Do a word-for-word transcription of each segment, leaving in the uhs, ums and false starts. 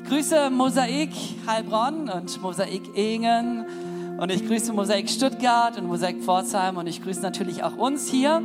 grüße Mosaik Heilbronn und Mosaik Ehingen und ich grüße Mosaik Stuttgart und Mosaik Pforzheim und ich grüße natürlich auch uns hier.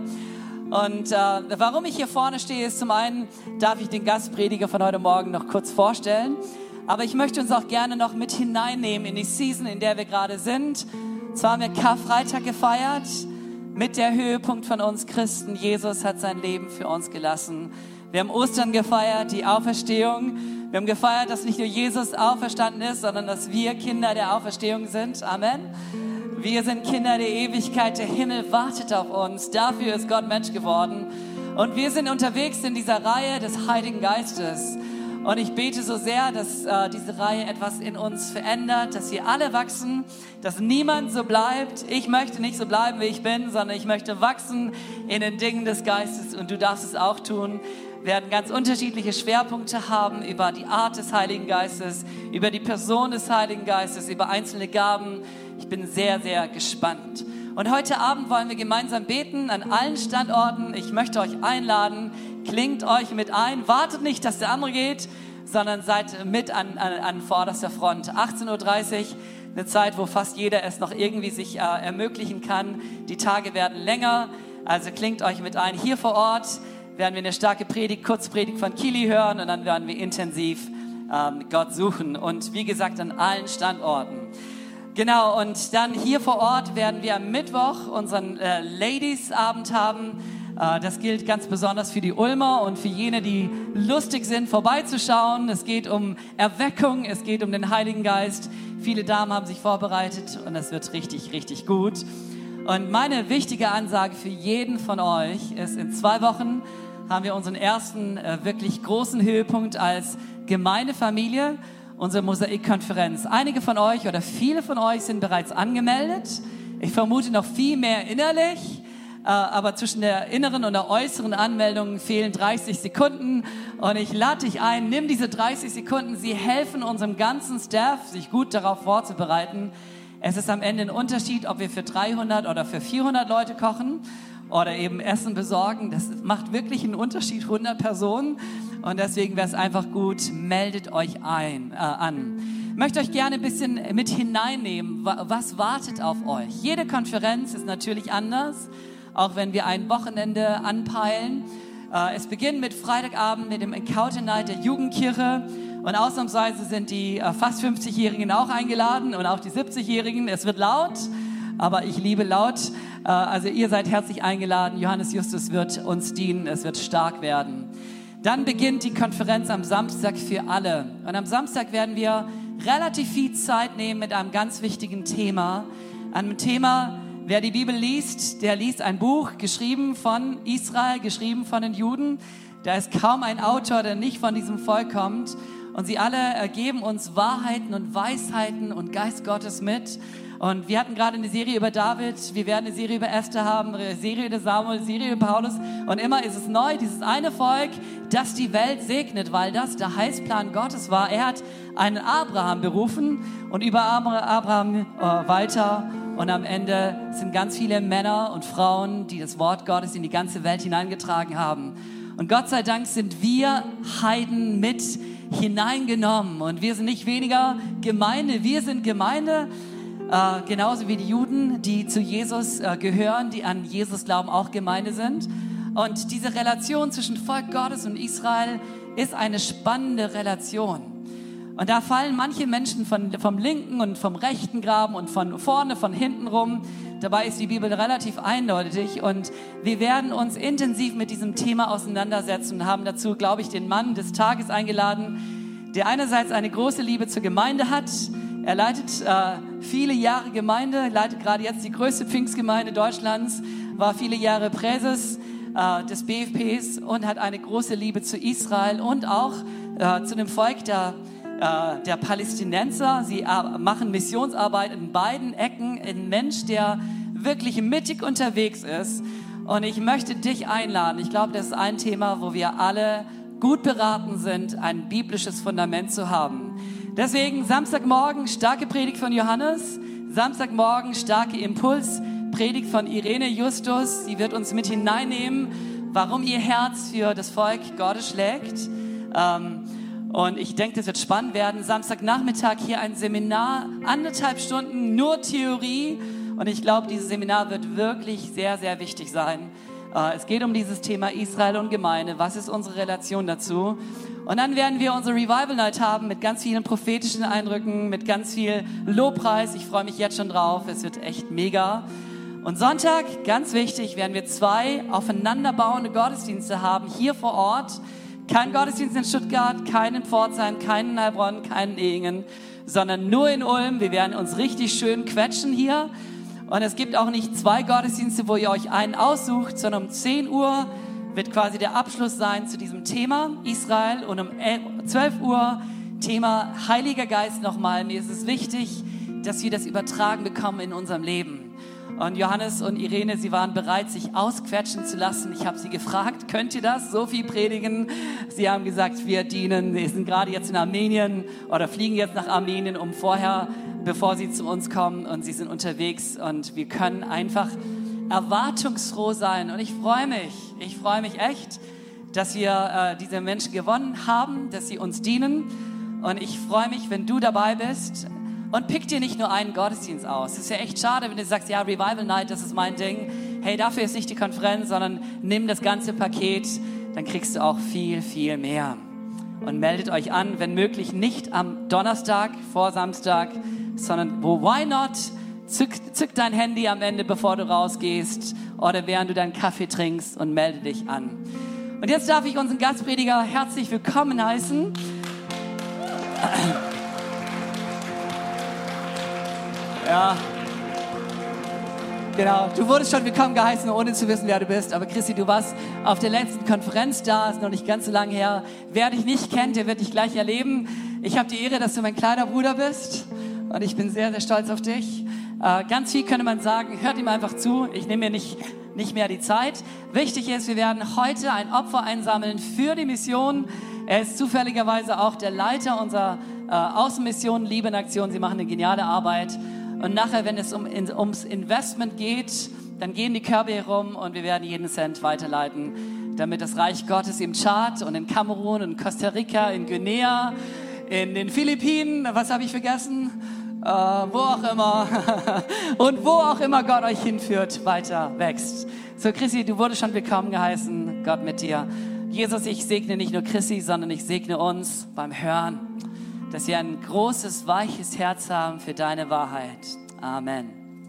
Und äh, warum ich hier vorne stehe, ist zum einen, darf ich den Gastprediger von heute Morgen noch kurz vorstellen, aber ich möchte uns auch gerne noch mit hineinnehmen in die Season, in der wir gerade sind. Zwar haben wir Karfreitag gefeiert, mit der Höhepunkt von uns Christen. Jesus hat sein Leben für uns gelassen. Wir haben Ostern gefeiert, die Auferstehung. Wir haben gefeiert, dass nicht nur Jesus auferstanden ist, sondern dass wir Kinder der Auferstehung sind. Amen. Wir sind Kinder der Ewigkeit. Der Himmel wartet auf uns. Dafür ist Gott Mensch geworden. Und wir sind unterwegs in dieser Reihe des Heiligen Geistes. Und ich bete so sehr, dass äh, diese Reihe etwas in uns verändert, dass wir alle wachsen, dass niemand so bleibt. Ich möchte nicht so bleiben, wie ich bin, sondern ich möchte wachsen in den Dingen des Geistes und du darfst es auch tun. Wir werden ganz unterschiedliche Schwerpunkte haben über die Art des Heiligen Geistes, über die Person des Heiligen Geistes, über einzelne Gaben. Ich bin sehr, sehr gespannt. Und heute Abend wollen wir gemeinsam beten an allen Standorten. Ich möchte euch einladen, klingt euch mit ein. Wartet nicht, dass der andere geht, sondern seid mit an, an, an vorderster Front. achtzehn Uhr dreißig, eine Zeit, wo fast jeder es noch irgendwie sich äh, ermöglichen kann. Die Tage werden länger, also klingt euch mit ein. Hier vor Ort werden wir eine starke Predigt, Kurzpredigt von Kili hören und dann werden wir intensiv ähm, Gott suchen. Und wie gesagt, an allen Standorten. Genau, und dann hier vor Ort werden wir am Mittwoch unseren äh, Ladies-Abend haben. Äh, das gilt ganz besonders für die Ulmer und für jene, die lustig sind, vorbeizuschauen. Es geht um Erweckung, es geht um den Heiligen Geist. Viele Damen haben sich vorbereitet und es wird richtig, richtig gut. Und meine wichtige Ansage für jeden von euch ist, in zwei Wochen haben wir unseren ersten äh, wirklich großen Höhepunkt als Gemeindefamilie. Unsere Mosaik-Konferenz. Einige von euch oder viele von euch sind bereits angemeldet. Ich vermute noch viel mehr innerlich, äh, aber zwischen der inneren und der äußeren Anmeldung fehlen dreißig Sekunden. Und ich lade dich ein, nimm diese dreißig Sekunden. Sie helfen unserem ganzen Staff, sich gut darauf vorzubereiten. Es ist am Ende ein Unterschied, ob wir für dreihundert oder für vierhundert Leute kochen oder eben Essen besorgen. Das macht wirklich einen Unterschied, hundert Personen. Und deswegen wäre es einfach gut, meldet euch ein, äh, an. Ich möchte euch gerne ein bisschen mit hineinnehmen, was wartet auf euch. Jede Konferenz ist natürlich anders, auch wenn wir ein Wochenende anpeilen. Äh, es beginnt mit Freitagabend mit dem Encounter Night der Jugendkirche. Und ausnahmsweise sind die äh, fast fünfzigjährigen auch eingeladen und auch die siebzigjährigen. Es wird laut, aber ich liebe laut. Äh, also ihr seid herzlich eingeladen. Johannes Justus wird uns dienen. Es wird stark werden. Dann beginnt die Konferenz am Samstag für alle. Und am Samstag werden wir relativ viel Zeit nehmen mit einem ganz wichtigen Thema. Einem Thema, wer die Bibel liest, der liest ein Buch, geschrieben von Israel, geschrieben von den Juden. Da ist kaum ein Autor, der nicht von diesem Volk kommt. Und sie alle geben uns Wahrheiten und Weisheiten und Geist Gottes mit. Und wir hatten gerade eine Serie über David, wir werden eine Serie über Esther haben, eine Serie über Samuel, eine Serie über Paulus. Und immer ist es neu, dieses eine Volk, das die Welt segnet, weil das der Heilsplan Gottes war. Er hat einen Abraham berufen und über Abraham äh, weiter. Und am Ende sind ganz viele Männer und Frauen, die das Wort Gottes in die ganze Welt hineingetragen haben. Und Gott sei Dank sind wir Heiden mit hineingenommen. Und wir sind nicht weniger Gemeinde, wir sind Gemeinde. Äh, genauso wie die Juden, die zu Jesus äh, gehören, die an Jesus glauben, auch Gemeinde sind. Und diese Relation zwischen Volk Gottes und Israel ist eine spannende Relation. Und da fallen manche Menschen von, vom linken und vom rechten Graben und von vorne, von hinten rum. Dabei ist die Bibel relativ eindeutig und wir werden uns intensiv mit diesem Thema auseinandersetzen und haben dazu, glaube ich, den Mann des Tages eingeladen, der einerseits eine große Liebe zur Gemeinde hat. Er leitet äh, viele Jahre Gemeinde, leitet gerade jetzt die größte Pfingstgemeinde Deutschlands, war viele Jahre Präses äh, des B F Ps und hat eine große Liebe zu Israel und auch äh, zu dem Volk der, äh, der Palästinenser. Sie äh, machen Missionsarbeit in beiden Ecken. Ein Mensch, der wirklich mittig unterwegs ist. Und ich möchte dich einladen. Ich glaube, das ist ein Thema, wo wir alle gut beraten sind, ein biblisches Fundament zu haben. Deswegen Samstagmorgen starke Predigt von Johannes, Samstagmorgen starke Impulspredigt von Irene Justus. Sie wird uns mit hineinnehmen, warum ihr Herz für das Volk Gottes schlägt. Ähm, Und ich denke, das wird spannend werden. Samstagnachmittag hier ein Seminar, anderthalb Stunden, nur Theorie. Und ich glaube, dieses Seminar wird wirklich sehr, sehr wichtig sein. Es geht um dieses Thema Israel und Gemeinde. Was ist unsere Relation dazu? Und dann werden wir unsere Revival Night haben mit ganz vielen prophetischen Eindrücken, mit ganz viel Lobpreis. Ich freue mich jetzt schon drauf. Es wird echt mega. Und Sonntag, ganz wichtig, werden wir zwei aufeinanderbauende Gottesdienste haben hier vor Ort. Kein Gottesdienst in Stuttgart, keinen in Pforzheim, keinen in Heilbronn, keinen in Ehingen, sondern nur in Ulm. Wir werden uns richtig schön quetschen hier. Und es gibt auch nicht zwei Gottesdienste, wo ihr euch einen aussucht, sondern um zehn Uhr wird quasi der Abschluss sein zu diesem Thema Israel und um zwölf Uhr Thema Heiliger Geist nochmal. Mir ist es wichtig, dass wir das übertragen bekommen in unserem Leben. Und Johannes und Irene, sie waren bereit, sich ausquetschen zu lassen. Ich habe sie gefragt, könnt ihr das so viel predigen? Sie haben gesagt, wir dienen, wir sind gerade jetzt in Armenien oder fliegen jetzt nach Armenien, um vorher, bevor sie zu uns kommen, und sie sind unterwegs und wir können einfach erwartungsfroh sein. Und ich freue mich, ich freue mich echt, dass wir äh, diese Menschen gewonnen haben, dass sie uns dienen. Und ich freue mich, wenn du dabei bist. Und pick dir nicht nur einen Gottesdienst aus. Es ist ja echt schade, wenn du sagst, ja, Revival Night, das ist mein Ding. Hey, dafür ist nicht die Konferenz, sondern nimm das ganze Paket. Dann kriegst du auch viel, viel mehr. Und meldet euch an, wenn möglich nicht am Donnerstag vor Samstag, sondern wo, why not? Zück, zück dein Handy am Ende, bevor du rausgehst oder während du deinen Kaffee trinkst und melde dich an. Und jetzt darf ich unseren Gastprediger herzlich willkommen heißen. Ja, genau. Du wurdest schon willkommen geheißen, ohne zu wissen, wer du bist. Aber Christi, du warst auf der letzten Konferenz da, ist noch nicht ganz so lange her. Wer dich nicht kennt, der wird dich gleich erleben. Ich habe die Ehre, dass du mein kleiner Bruder bist. Und ich bin sehr, sehr stolz auf dich. Äh, ganz viel könnte man sagen, hört ihm einfach zu. Ich nehme mir nicht, nicht mehr die Zeit. Wichtig ist, wir werden heute ein Opfer einsammeln für die Mission. Er ist zufälligerweise auch der Leiter unserer äh, Außenmission Liebe in Aktion. Sie machen eine geniale Arbeit. Und nachher, wenn es um, in, ums Investment geht, dann gehen die Körbe herum und wir werden jeden Cent weiterleiten, damit das Reich Gottes im Tschad und in Kamerun, in Costa Rica, in Guinea, in den Philippinen, was habe ich vergessen? Äh, wo auch immer und wo auch immer Gott euch hinführt, weiter wächst. So Chrissy, du wurdest schon willkommen geheißen, Gott mit dir. Jesus, ich segne nicht nur Chrissy, sondern ich segne uns beim Hören, dass wir ein großes, weiches Herz haben für deine Wahrheit. Amen.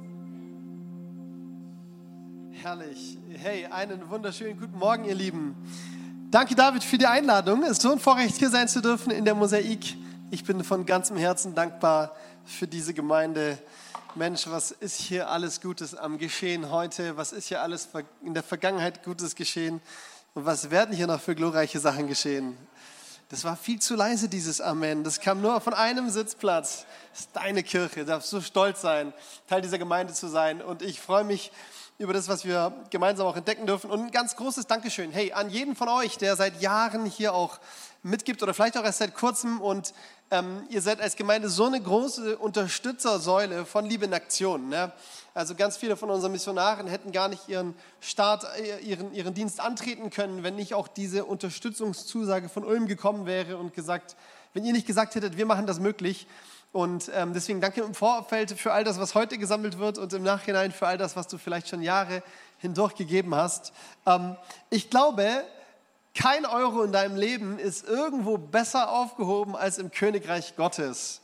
Herrlich. Hey, einen wunderschönen guten Morgen, ihr Lieben. Danke, David, für die Einladung. Es ist so ein Vorrecht, hier sein zu dürfen in der Mosaik. Ich bin von ganzem Herzen dankbar für diese Gemeinde. Mensch, was ist hier alles Gutes am Geschehen heute? Was ist hier alles in der Vergangenheit Gutes geschehen? Und was werden hier noch für glorreiche Sachen geschehen? Das war viel zu leise, dieses Amen. Das kam nur von einem Sitzplatz. Das ist deine Kirche. Du darfst so stolz sein, Teil dieser Gemeinde zu sein. Und ich freue mich über das, was wir gemeinsam auch entdecken dürfen. Und ein ganz großes Dankeschön, hey, an jeden von euch, der seit Jahren hier auch mitgibt oder vielleicht auch erst seit kurzem. Und ähm, ihr seid als Gemeinde so eine große Unterstützersäule von Liebe in Aktion. Ne? Also ganz viele von unseren Missionaren hätten gar nicht ihren Start, ihren, ihren Dienst antreten können, wenn nicht auch diese Unterstützungszusage von Ulm gekommen wäre und gesagt, wenn ihr nicht gesagt hättet, wir machen das möglich. Und ähm, deswegen danke im Vorfeld für all das, was heute gesammelt wird und im Nachhinein für all das, was du vielleicht schon Jahre hindurch gegeben hast. Ähm, ich glaube, kein Euro in deinem Leben ist irgendwo besser aufgehoben als im Königreich Gottes.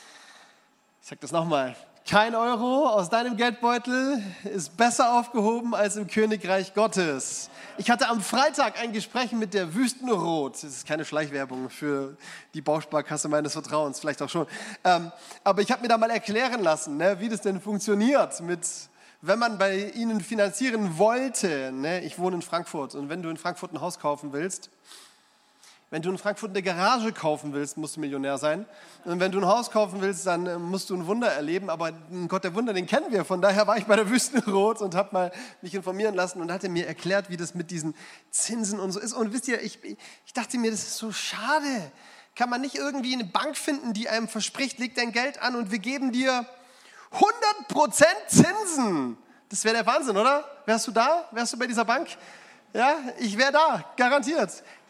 Ich sage das nochmal. Kein Euro aus deinem Geldbeutel ist besser aufgehoben als im Königreich Gottes. Ich hatte am Freitag ein Gespräch mit der Wüstenrot. Das ist keine Schleichwerbung für die Bausparkasse meines Vertrauens, vielleicht auch schon. Ähm, aber ich habe mir da mal erklären lassen, ne, wie das denn funktioniert, mit, wenn man bei ihnen finanzieren wollte. Ne? Ich wohne in Frankfurt und wenn du in Frankfurt ein Haus kaufen willst, wenn du in Frankfurt eine Garage kaufen willst, musst du Millionär sein. Und wenn du ein Haus kaufen willst, dann musst du ein Wunder erleben. Aber Gott der Wunder, den kennen wir. Von daher war ich bei der Wüstenrot und habe mal mich informieren lassen und hatte mir erklärt, wie das mit diesen Zinsen und so ist. Und wisst ihr, ich, ich dachte mir, das ist so schade. Kann man nicht irgendwie eine Bank finden, die einem verspricht, leg dein Geld an und wir geben dir hundert Prozent Zinsen. Das wäre der Wahnsinn, oder? Wärst du da? Wärst du bei dieser Bank? Ja, ich wäre da, garantiert.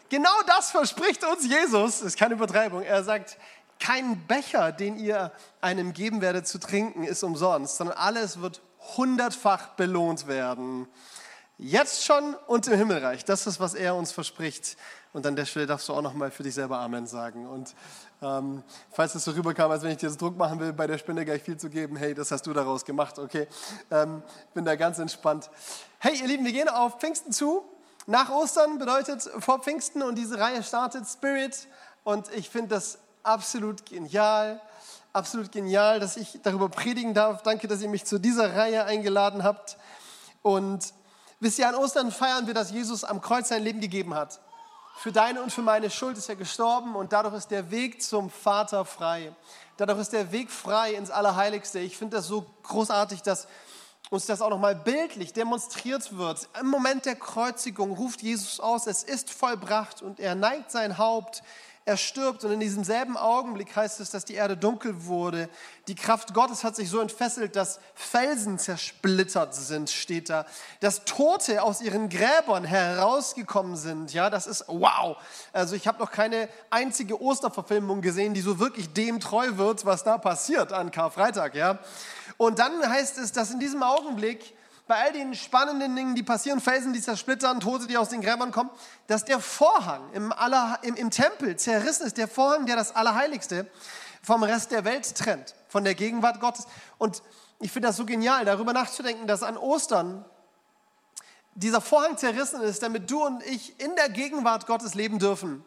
genau das verspricht uns Jesus. Das ist keine Übertreibung. Er sagt, kein Becher, den ihr einem geben werdet zu trinken, ist umsonst, sondern alles wird hundertfach belohnt werden. Jetzt schon und im Himmelreich. Das ist, was er uns verspricht. Und an der Stelle darfst du auch noch mal für dich selber Amen sagen. Und ähm, falls es so rüberkam, als wenn ich dir das Druck machen will, bei der Spende gleich viel zu geben, hey, das hast du daraus gemacht, okay? Ähm, bin da ganz entspannt. Hey, ihr Lieben, wir gehen auf Pfingsten zu. Nach Ostern bedeutet vor Pfingsten und diese Reihe startet Spirit. Und ich finde das absolut genial, absolut genial, dass ich darüber predigen darf. Danke, dass ihr mich zu dieser Reihe eingeladen habt. Und wisst ihr, an Ostern feiern wir, dass Jesus am Kreuz sein Leben gegeben hat. Für deine und für meine Schuld ist er gestorben und dadurch ist der Weg zum Vater frei. Dadurch ist der Weg frei ins Allerheiligste. Ich finde das so großartig, dass uns das auch nochmal bildlich demonstriert wird. Im Moment der Kreuzigung ruft Jesus aus, es ist vollbracht und er neigt sein Haupt. Er stirbt und in diesem selben Augenblick heißt es, dass die Erde dunkel wurde. Die Kraft Gottes hat sich so entfesselt, dass Felsen zersplittert sind, steht da. Dass Tote aus ihren Gräbern herausgekommen sind. Ja, das ist wow. Also ich habe noch keine einzige Osterverfilmung gesehen, die so wirklich dem treu wird, was da passiert an Karfreitag. Ja. Und dann heißt es, dass in diesem Augenblick bei all den spannenden Dingen, die passieren, Felsen, die zersplittern, Tote, die aus den Gräbern kommen, dass der Vorhang im, Aller, im, im Tempel zerrissen ist, der Vorhang, der das Allerheiligste vom Rest der Welt trennt, von der Gegenwart Gottes. Und ich finde das so genial, darüber nachzudenken, dass an Ostern dieser Vorhang zerrissen ist, damit du und ich in der Gegenwart Gottes leben dürfen.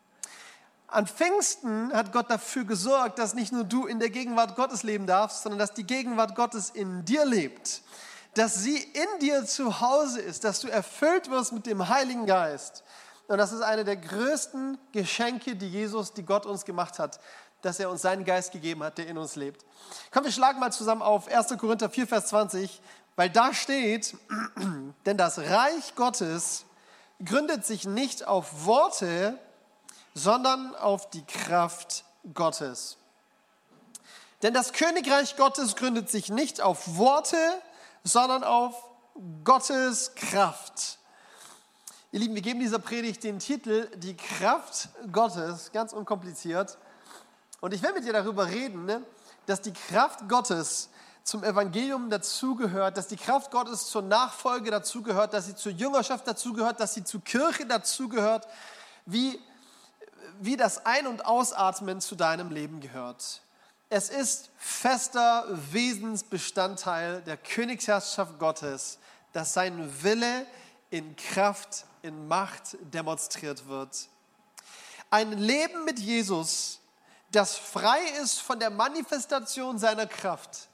An Pfingsten hat Gott dafür gesorgt, dass nicht nur du in der Gegenwart Gottes leben darfst, sondern dass die Gegenwart Gottes in dir lebt. Dass sie in dir zu Hause ist, dass du erfüllt wirst mit dem Heiligen Geist. Und das ist eine der größten Geschenke, die Jesus, die Gott uns gemacht hat, dass er uns seinen Geist gegeben hat, der in uns lebt. Komm, wir schlagen mal zusammen auf erster Korinther vier, Vers zwanzig, weil da steht, denn das Reich Gottes gründet sich nicht auf Worte, sondern auf die Kraft Gottes. Denn das Königreich Gottes gründet sich nicht auf Worte, sondern auf Gottes Kraft. Ihr Lieben, wir geben dieser Predigt den Titel Die Kraft Gottes, ganz unkompliziert. Und ich will mit dir darüber reden, ne, dass die Kraft Gottes zum Evangelium dazugehört, dass die Kraft Gottes zur Nachfolge dazugehört, dass sie zur Jüngerschaft dazugehört, dass sie zur Kirche dazugehört, wie, wie das Ein- und Ausatmen zu deinem Leben gehört. Es ist fester Wesensbestandteil der Königsherrschaft Gottes, dass sein Wille in Kraft, in Macht demonstriert wird. Ein Leben mit Jesus, das frei ist von der Manifestation seiner Kraft,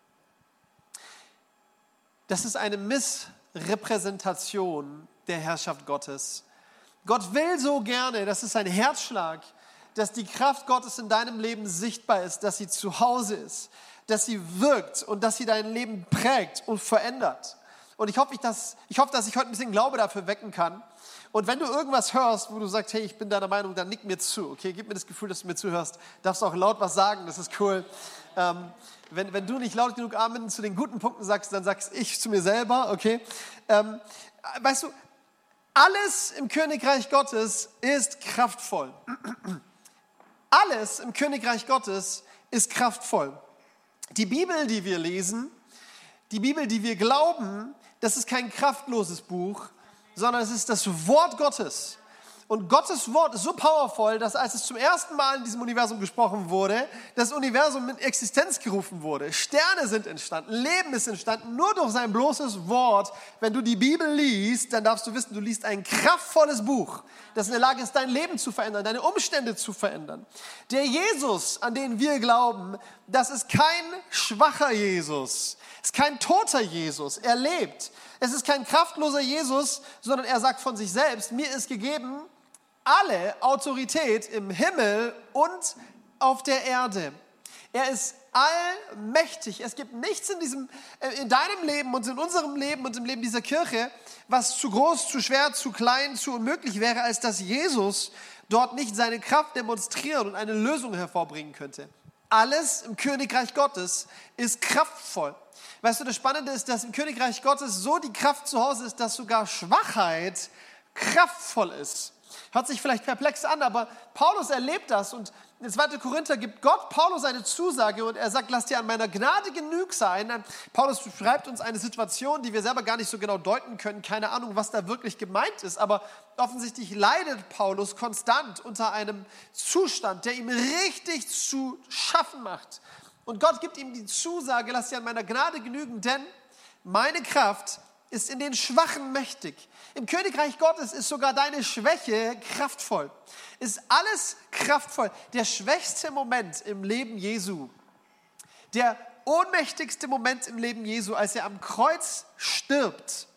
das ist eine Missrepräsentation der Herrschaft Gottes. Gott will so gerne, das ist sein Herzschlag, dass die Kraft Gottes in deinem Leben sichtbar ist, dass sie zu Hause ist, dass sie wirkt und dass sie dein Leben prägt und verändert. Und ich hoffe, dass, ich hoffe, dass ich heute ein bisschen Glaube dafür wecken kann. Und wenn du irgendwas hörst, wo du sagst, hey, ich bin deiner Meinung, dann nick mir zu. Okay, gib mir das Gefühl, dass du mir zuhörst. Darfst auch laut was sagen, das ist cool. Ähm, wenn, wenn du nicht laut genug Amen zu den guten Punkten sagst, dann sagst ich zu mir selber, okay. Ähm, weißt du, alles im Königreich Gottes ist kraftvoll. Alles im Königreich Gottes ist kraftvoll. Die Bibel, die wir lesen, die Bibel, die wir glauben, das ist kein kraftloses Buch, sondern es ist das Wort Gottes. Und Gottes Wort ist so powerful, dass als es zum ersten Mal in diesem Universum gesprochen wurde, das Universum in Existenz gerufen wurde. Sterne sind entstanden, Leben ist entstanden, nur durch sein bloßes Wort. Wenn du die Bibel liest, dann darfst du wissen, du liest ein kraftvolles Buch, das in der Lage ist, dein Leben zu verändern, deine Umstände zu verändern. Der Jesus, an den wir glauben, das ist kein schwacher Jesus, es ist kein toter Jesus, er lebt. Es ist kein kraftloser Jesus, sondern er sagt von sich selbst, mir ist gegeben alle Autorität im Himmel und auf der Erde. Er ist allmächtig. Es gibt nichts in, diesem, in deinem Leben und in unserem Leben und im Leben dieser Kirche, was zu groß, zu schwer, zu klein, zu unmöglich wäre, als dass Jesus dort nicht seine Kraft demonstrieren und eine Lösung hervorbringen könnte. Alles im Königreich Gottes ist kraftvoll. Weißt du, das Spannende ist, dass im Königreich Gottes so die Kraft zu Hause ist, dass sogar Schwachheit kraftvoll ist. Hört sich vielleicht perplex an, aber Paulus erlebt das und in zweiten Korinther gibt Gott Paulus eine Zusage und er sagt, lass dir an meiner Gnade genug sein. Paulus beschreibt uns eine Situation, die wir selber gar nicht so genau deuten können. Keine Ahnung, was da wirklich gemeint ist, aber offensichtlich leidet Paulus konstant unter einem Zustand, der ihm richtig zu schaffen macht. Und Gott gibt ihm die Zusage, lass dir an meiner Gnade genügen, denn meine Kraft ist in den Schwachen mächtig. Im Königreich Gottes ist sogar deine Schwäche kraftvoll. Ist alles kraftvoll. Der schwächste Moment im Leben Jesu, der ohnmächtigste Moment im Leben Jesu, als er am Kreuz stirbt,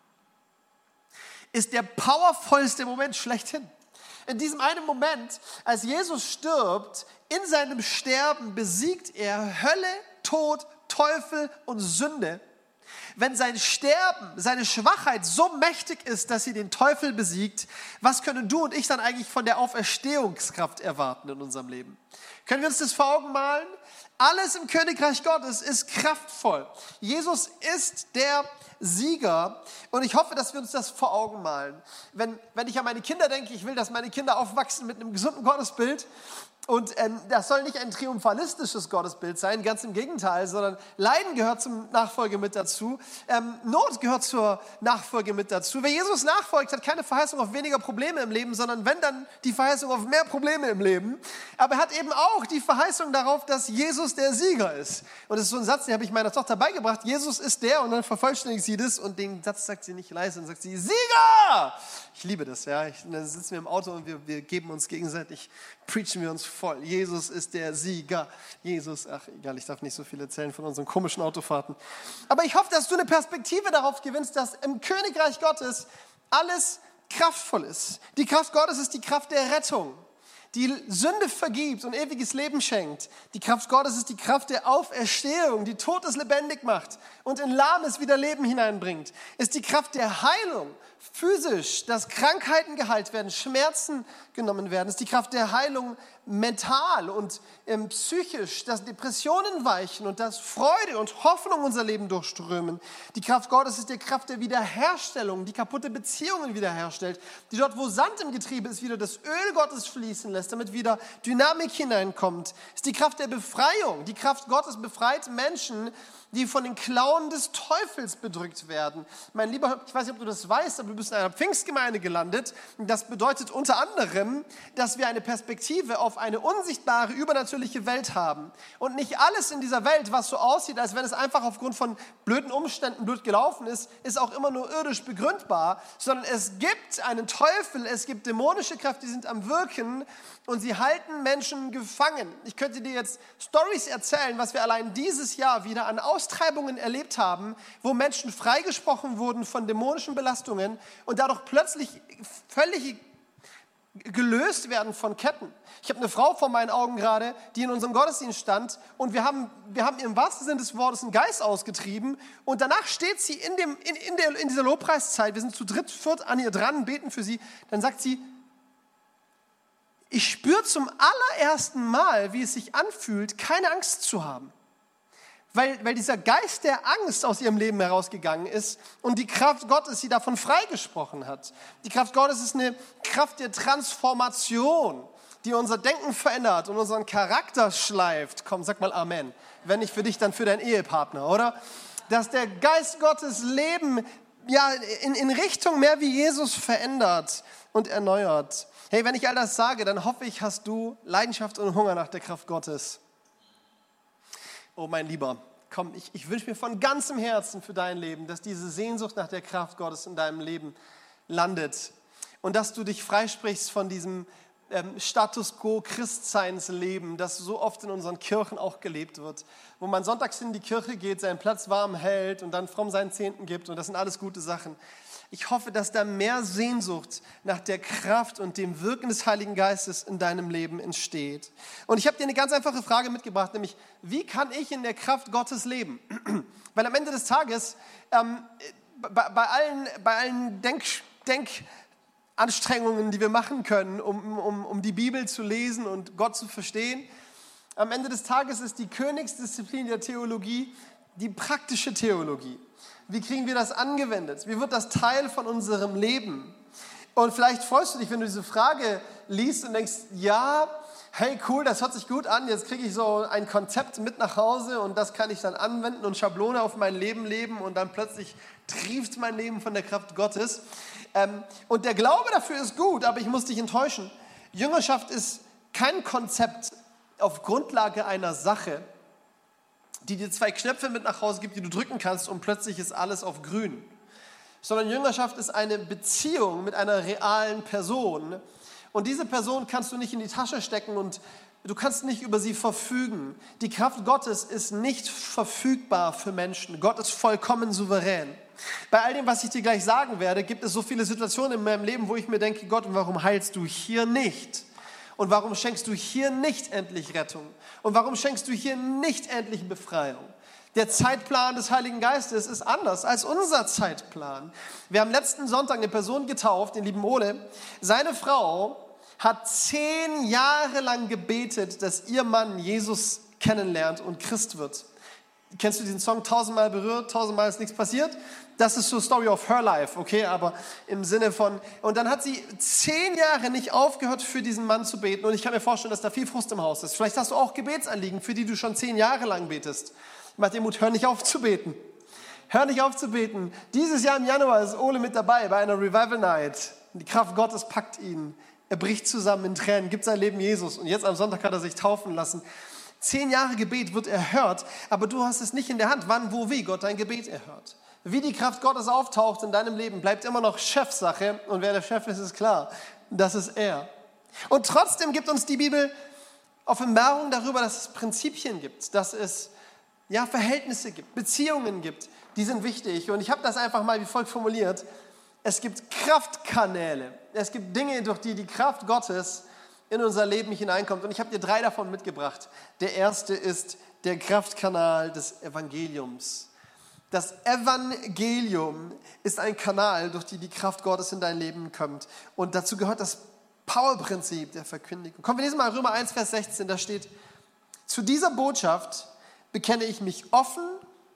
ist der powervollste Moment schlechthin. In diesem einen Moment, als Jesus stirbt, in seinem Sterben besiegt er Hölle, Tod, Teufel und Sünde. Wenn sein Sterben, seine Schwachheit so mächtig ist, dass sie den Teufel besiegt, was können du und ich dann eigentlich von der Auferstehungskraft erwarten in unserem Leben? Können wir uns das vor Augen malen? Alles im Königreich Gottes ist kraftvoll. Jesus ist der Sieger und ich hoffe, dass wir uns das vor Augen malen. Wenn, wenn ich an meine Kinder denke, ich will, dass meine Kinder aufwachsen mit einem gesunden Gottesbild. Und ähm, das soll nicht ein triumphalistisches Gottesbild sein, ganz im Gegenteil, sondern Leiden gehört zum Nachfolge mit dazu, ähm, Not gehört zur Nachfolge mit dazu. Wer Jesus nachfolgt, hat keine Verheißung auf weniger Probleme im Leben, sondern wenn, dann die Verheißung auf mehr Probleme im Leben. Aber er hat eben auch die Verheißung darauf, dass Jesus der Sieger ist. Und das ist so ein Satz, den habe ich meiner Tochter beigebracht, Jesus ist der, und dann vervollständigt sie das und den Satz sagt sie nicht leise, und sagt sie, Sieger! Ich liebe das, ja. Ich, dann sitzen wir im Auto und wir, wir geben uns gegenseitig, preachen wir uns voll. Jesus ist der Sieger. Jesus, ach egal, ich darf nicht so viel erzählen von unseren komischen Autofahrten. Aber ich hoffe, dass du eine Perspektive darauf gewinnst, dass im Königreich Gottes alles kraftvoll ist. Die Kraft Gottes ist die Kraft der Rettung, die Sünde vergibt und ewiges Leben schenkt. Die Kraft Gottes ist die Kraft der Auferstehung, die Totes lebendig macht und in Lahmes wieder Leben hineinbringt. Ist die Kraft der Heilung, physisch, dass Krankheiten geheilt werden, Schmerzen genommen werden. Ist die Kraft der Heilung mental und ähm, psychisch, dass Depressionen weichen und dass Freude und Hoffnung unser Leben durchströmen. Die Kraft Gottes ist die Kraft der Wiederherstellung, die kaputte Beziehungen wiederherstellt, die dort, wo Sand im Getriebe ist, wieder das Öl Gottes fließen lässt, damit wieder Dynamik hineinkommt. Ist die Kraft der Befreiung. Die Kraft Gottes befreit Menschen, die von den Klauen des Teufels bedrückt werden. Mein Lieber, ich weiß nicht, ob du das weißt, aber du bist in einer Pfingstgemeinde gelandet. Das bedeutet unter anderem, dass wir eine Perspektive auf eine unsichtbare, übernatürliche Welt haben. Und nicht alles in dieser Welt, was so aussieht, als wenn es einfach aufgrund von blöden Umständen blöd gelaufen ist, ist auch immer nur irdisch begründbar, sondern es gibt einen Teufel, es gibt dämonische Kräfte, die sind am Wirken und sie halten Menschen gefangen. Ich könnte dir jetzt Storys erzählen, was wir allein dieses Jahr wieder an Austreibungen erlebt haben, wo Menschen freigesprochen wurden von dämonischen Belastungen und dadurch plötzlich völlig gelöst werden von Ketten. Ich habe eine Frau vor meinen Augen gerade, die in unserem Gottesdienst stand und wir haben, wir haben im wahrsten Sinne des Wortes einen Geist ausgetrieben und danach steht sie in, dem, in, in, der, in dieser Lobpreiszeit, wir sind zu dritt, viert an ihr dran, beten für sie, dann sagt sie, ich spüre zum allerersten Mal, wie es sich anfühlt, keine Angst zu haben. Weil, weil dieser Geist der Angst aus ihrem Leben herausgegangen ist und die Kraft Gottes sie davon freigesprochen hat. Die Kraft Gottes ist eine Kraft der Transformation, die unser Denken verändert und unseren Charakter schleift. Komm, sag mal Amen. Wenn nicht für dich, dann für deinen Ehepartner, oder? Dass der Geist Gottes Leben ja, in, in Richtung mehr wie Jesus verändert und erneuert. Hey, wenn ich all das sage, dann hoffe ich, hast du Leidenschaft und Hunger nach der Kraft Gottes. Oh mein Lieber, komm, ich, ich wünsche mir von ganzem Herzen für dein Leben, dass diese Sehnsucht nach der Kraft Gottes in deinem Leben landet und dass du dich freisprichst von diesem ähm, Status quo Christseinsleben, das so oft in unseren Kirchen auch gelebt wird, wo man sonntags in die Kirche geht, seinen Platz warm hält und dann fromm seinen Zehnten gibt und das sind alles gute Sachen. Ich hoffe, dass da mehr Sehnsucht nach der Kraft und dem Wirken des Heiligen Geistes in deinem Leben entsteht. Und ich habe dir eine ganz einfache Frage mitgebracht, nämlich, wie kann ich in der Kraft Gottes leben? Weil am Ende des Tages, ähm, bei, bei allen, bei allen Denk, Denkanstrengungen, die wir machen können, um, um, um die Bibel zu lesen und Gott zu verstehen, am Ende des Tages ist die Königsdisziplin der Theologie die praktische Theologie. Wie kriegen wir das angewendet? Wie wird das Teil von unserem Leben? Und vielleicht freust du dich, wenn du diese Frage liest und denkst, ja, hey cool, das hört sich gut an, jetzt kriege ich so ein Konzept mit nach Hause und das kann ich dann anwenden und Schablone auf mein Leben leben und dann plötzlich trieft mein Leben von der Kraft Gottes. Ähm, und der Glaube dafür ist gut, aber ich muss dich enttäuschen. Jüngerschaft ist kein Konzept auf Grundlage einer Sache, die dir zwei Knöpfe mit nach Hause gibt, die du drücken kannst und plötzlich ist alles auf grün. Sondern Jüngerschaft ist eine Beziehung mit einer realen Person. Und diese Person kannst du nicht in die Tasche stecken und du kannst nicht über sie verfügen. Die Kraft Gottes ist nicht verfügbar für Menschen. Gott ist vollkommen souverän. Bei all dem, was ich dir gleich sagen werde, gibt es so viele Situationen in meinem Leben, wo ich mir denke, Gott, warum heilst du hier nicht? Und warum schenkst du hier nicht endlich Rettung? Und warum schenkst du hier nicht endlich Befreiung? Der Zeitplan des Heiligen Geistes ist anders als unser Zeitplan. Wir haben letzten Sonntag eine Person getauft, den lieben Ole. Seine Frau hat zehn Jahre lang gebetet, dass ihr Mann Jesus kennenlernt und Christ wird. Kennst du diesen Song, tausendmal berührt, tausendmal ist nichts passiert? Das ist so Story of her life, okay, aber im Sinne von, und dann hat sie zehn Jahre nicht aufgehört, für diesen Mann zu beten und ich kann mir vorstellen, dass da viel Frust im Haus ist. Vielleicht hast du auch Gebetsanliegen, für die du schon zehn Jahre lang betest. Mach dir Mut, hör nicht auf zu beten. Hör nicht auf zu beten. Dieses Jahr im Januar ist Ole mit dabei bei einer Revival Night. Die Kraft Gottes packt ihn. Er bricht zusammen in Tränen, gibt sein Leben Jesus und jetzt am Sonntag hat er sich taufen lassen. Zehn Jahre Gebet wird erhört, aber du hast es nicht in der Hand, wann, wo, wie Gott dein Gebet erhört. Wie die Kraft Gottes auftaucht in deinem Leben, bleibt immer noch Chefsache und wer der Chef ist, ist klar, das ist er. Und trotzdem gibt uns die Bibel Offenbarung darüber, dass es Prinzipien gibt, dass es ja, Verhältnisse gibt, Beziehungen gibt, die sind wichtig. Und ich habe das einfach mal wie folgt formuliert. Es gibt Kraftkanäle. Es gibt Dinge, durch die die Kraft Gottes in unser Leben hineinkommt. Und ich habe dir drei davon mitgebracht. Der erste ist der Kraftkanal des Evangeliums. Das Evangelium ist ein Kanal, durch den die Kraft Gottes in dein Leben kommt. Und dazu gehört das Powerprinzip der Verkündigung. Kommen wir lesen mal Römer eins, Vers sechzehn. Da steht, zu dieser Botschaft bekenne ich mich offen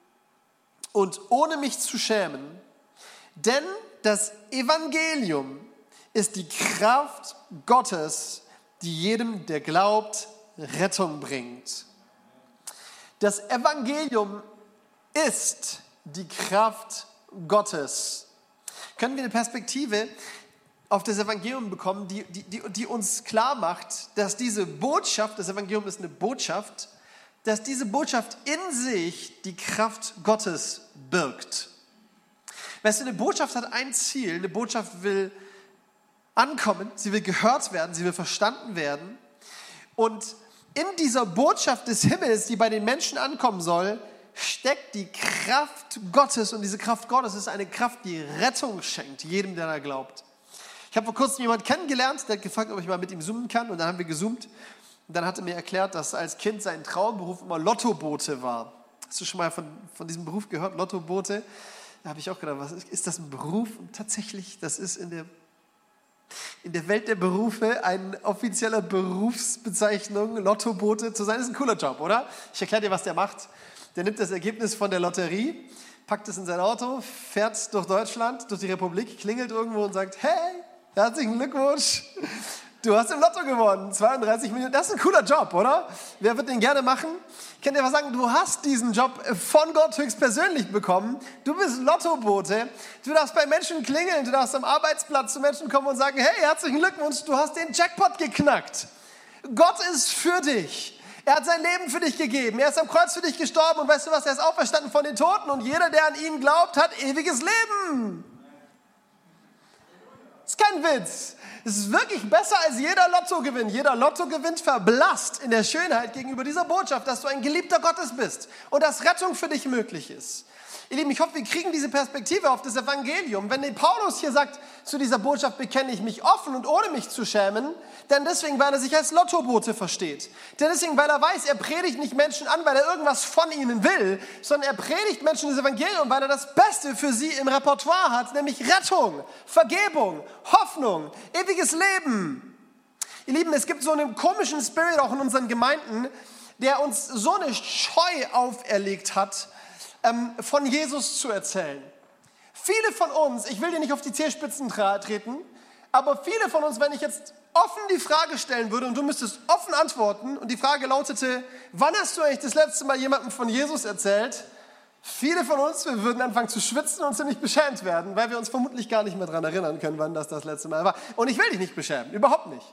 und ohne mich zu schämen, denn das Evangelium ist die Kraft Gottes, die jedem, der glaubt, Rettung bringt. Das Evangelium ist die Kraft Gottes. Können wir eine Perspektive auf das Evangelium bekommen, die, die, die, die uns klar macht, dass diese Botschaft, das Evangelium ist eine Botschaft, dass diese Botschaft in sich die Kraft Gottes birgt. Weißt du, eine Botschaft hat ein Ziel, eine Botschaft will ankommen, sie will gehört werden, sie will verstanden werden. Und in dieser Botschaft des Himmels, die bei den Menschen ankommen soll, steckt die Kraft Gottes und diese Kraft Gottes ist eine Kraft, die Rettung schenkt, jedem, der da glaubt. Ich habe vor kurzem jemanden kennengelernt, der hat gefragt, ob ich mal mit ihm zoomen kann und dann haben wir gezoomt. Und dann hat er mir erklärt, dass als Kind sein Traumberuf immer Lottobote war. Hast du schon mal von, von diesem Beruf gehört, Lottobote? Da habe ich auch gedacht, was ist, ist das ein Beruf? Und tatsächlich, das ist in der, in der Welt der Berufe ein offizieller Berufsbezeichnung, Lottobote zu sein. Das ist ein cooler Job, oder? Ich erkläre dir, was der macht. Der nimmt das Ergebnis von der Lotterie, packt es in sein Auto, fährt durch Deutschland, durch die Republik, klingelt irgendwo und sagt, hey, herzlichen Glückwunsch. Du hast im Lotto gewonnen, zweiunddreißig Millionen. Das ist ein cooler Job, oder? Wer wird den gerne machen? Ich kann dir was sagen, du hast diesen Job von Gott höchstpersönlich bekommen. Du bist Lottobote. Du darfst bei Menschen klingeln, du darfst am Arbeitsplatz zu Menschen kommen und sagen, hey, herzlichen Glückwunsch, du hast den Jackpot geknackt. Gott ist für dich. Er hat sein Leben für dich gegeben. Er ist am Kreuz für dich gestorben und weißt du was, er ist auferstanden von den Toten und jeder, der an ihn glaubt, hat ewiges Leben. Das ist kein Witz. Es ist wirklich besser als jeder Lottogewinn. Jeder Lottogewinn verblasst in der Schönheit gegenüber dieser Botschaft, dass du ein Geliebter Gottes bist und dass Rettung für dich möglich ist. Ihr Lieben, ich hoffe, wir kriegen diese Perspektive auf das Evangelium. Wenn der Paulus hier sagt, zu dieser Botschaft bekenne ich mich offen und ohne mich zu schämen, denn deswegen, weil er sich als Lottobote versteht. Denn deswegen, weil er weiß, er predigt nicht Menschen an, weil er irgendwas von ihnen will, sondern er predigt Menschen das Evangelium, weil er das Beste für sie im Repertoire hat, nämlich Rettung, Vergebung, Hoffnung, ewiges Leben. Ihr Lieben, es gibt so einen komischen Spirit auch in unseren Gemeinden, der uns so eine Scheu auferlegt hat, von Jesus zu erzählen. Viele von uns, ich will dir nicht auf die Zehenspitzen treten, Aber viele von uns, wenn ich jetzt offen die Frage stellen würde und du müsstest offen antworten und die Frage lautete, wann hast du eigentlich das letzte Mal jemandem von Jesus erzählt? Viele von uns, wir würden anfangen zu schwitzen und ziemlich beschämt werden, weil wir uns vermutlich gar nicht mehr daran erinnern können, wann das das letzte Mal war. Und ich will dich nicht beschämen, überhaupt nicht.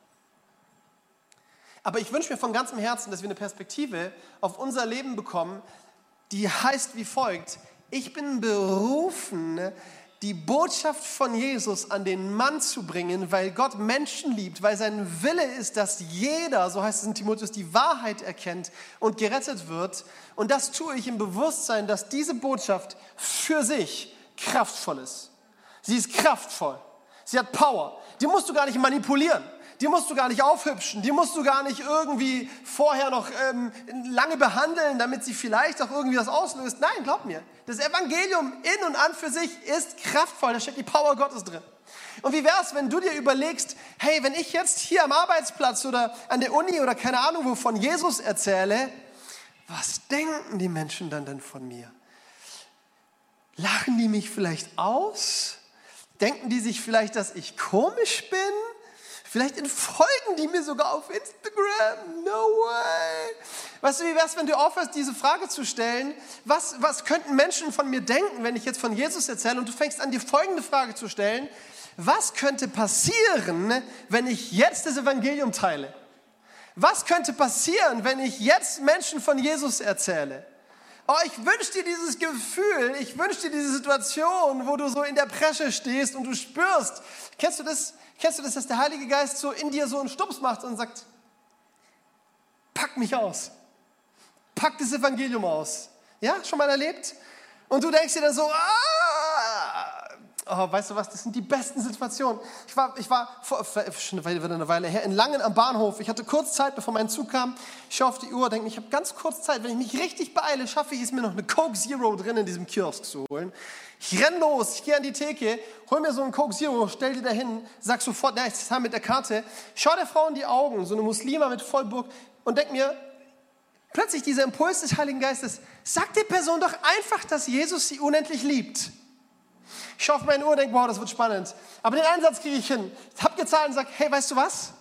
Aber ich wünsche mir von ganzem Herzen, dass wir eine Perspektive auf unser Leben bekommen, die heißt wie folgt: Ich bin berufen, die Botschaft von Jesus an den Mann zu bringen, weil Gott Menschen liebt, weil sein Wille ist, dass jeder, so heißt es in Timotheus, die Wahrheit erkennt und gerettet wird. Und das tue ich im Bewusstsein, dass diese Botschaft für sich kraftvoll ist. Sie ist kraftvoll. Sie hat Power. Die musst du gar nicht manipulieren. Die musst du gar nicht aufhübschen, die musst du gar nicht irgendwie vorher noch ähm, lange behandeln, damit sie vielleicht auch irgendwie was auslöst. Nein, glaub mir, das Evangelium in und an für sich ist kraftvoll, da steckt die Power Gottes drin. Und wie wär's, wenn du dir überlegst, hey, wenn ich jetzt hier am Arbeitsplatz oder an der Uni oder keine Ahnung wo von Jesus erzähle, was denken die Menschen dann denn von mir? Lachen die mich vielleicht aus? Denken die sich vielleicht, dass ich komisch bin? Vielleicht entfolgen die mir sogar auf Instagram. No way. Weißt du, wie wär's, wenn du aufhörst, diese Frage zu stellen? Was, was könnten Menschen von mir denken, wenn ich jetzt von Jesus erzähle? Und du fängst an, die folgende Frage zu stellen. Was könnte passieren, wenn ich jetzt das Evangelium teile? Was könnte passieren, wenn ich jetzt Menschen von Jesus erzähle? Oh, ich wünsche dir dieses Gefühl, ich wünsche dir diese Situation, wo du so in der Bresche stehst und du spürst. Kennst du das? Kennst du das, dass der Heilige Geist so in dir so einen Stups macht und sagt, pack mich aus, pack das Evangelium aus. Ja, schon mal erlebt? Und du denkst dir dann so, ah, oh, weißt du was, das sind die besten Situationen. Ich war, ich war vor, schon eine Weile, eine Weile her in Langen am Bahnhof. Ich hatte kurz Zeit, bevor mein Zug kam. Ich schaue auf die Uhr, denke, ich habe ganz kurz Zeit. Wenn ich mich richtig beeile, schaffe ich es mir noch eine Coke Zero drin in diesem Kiosk zu holen. Ich renn los, ich gehe an die Theke, hol mir so einen Coke Zero, stell die da hin, sag sofort, na, ich zahle mit der Karte. Schau der Frau in die Augen, so eine Muslima mit Vollburg, und denk mir, plötzlich dieser Impuls des Heiligen Geistes, sag der Person doch einfach, dass Jesus sie unendlich liebt. Ich schaue auf meine Uhr und denke, wow, das wird spannend. Aber den Einsatz kriege ich hin. Ich habe gezahlt und sage, hey, weißt du was?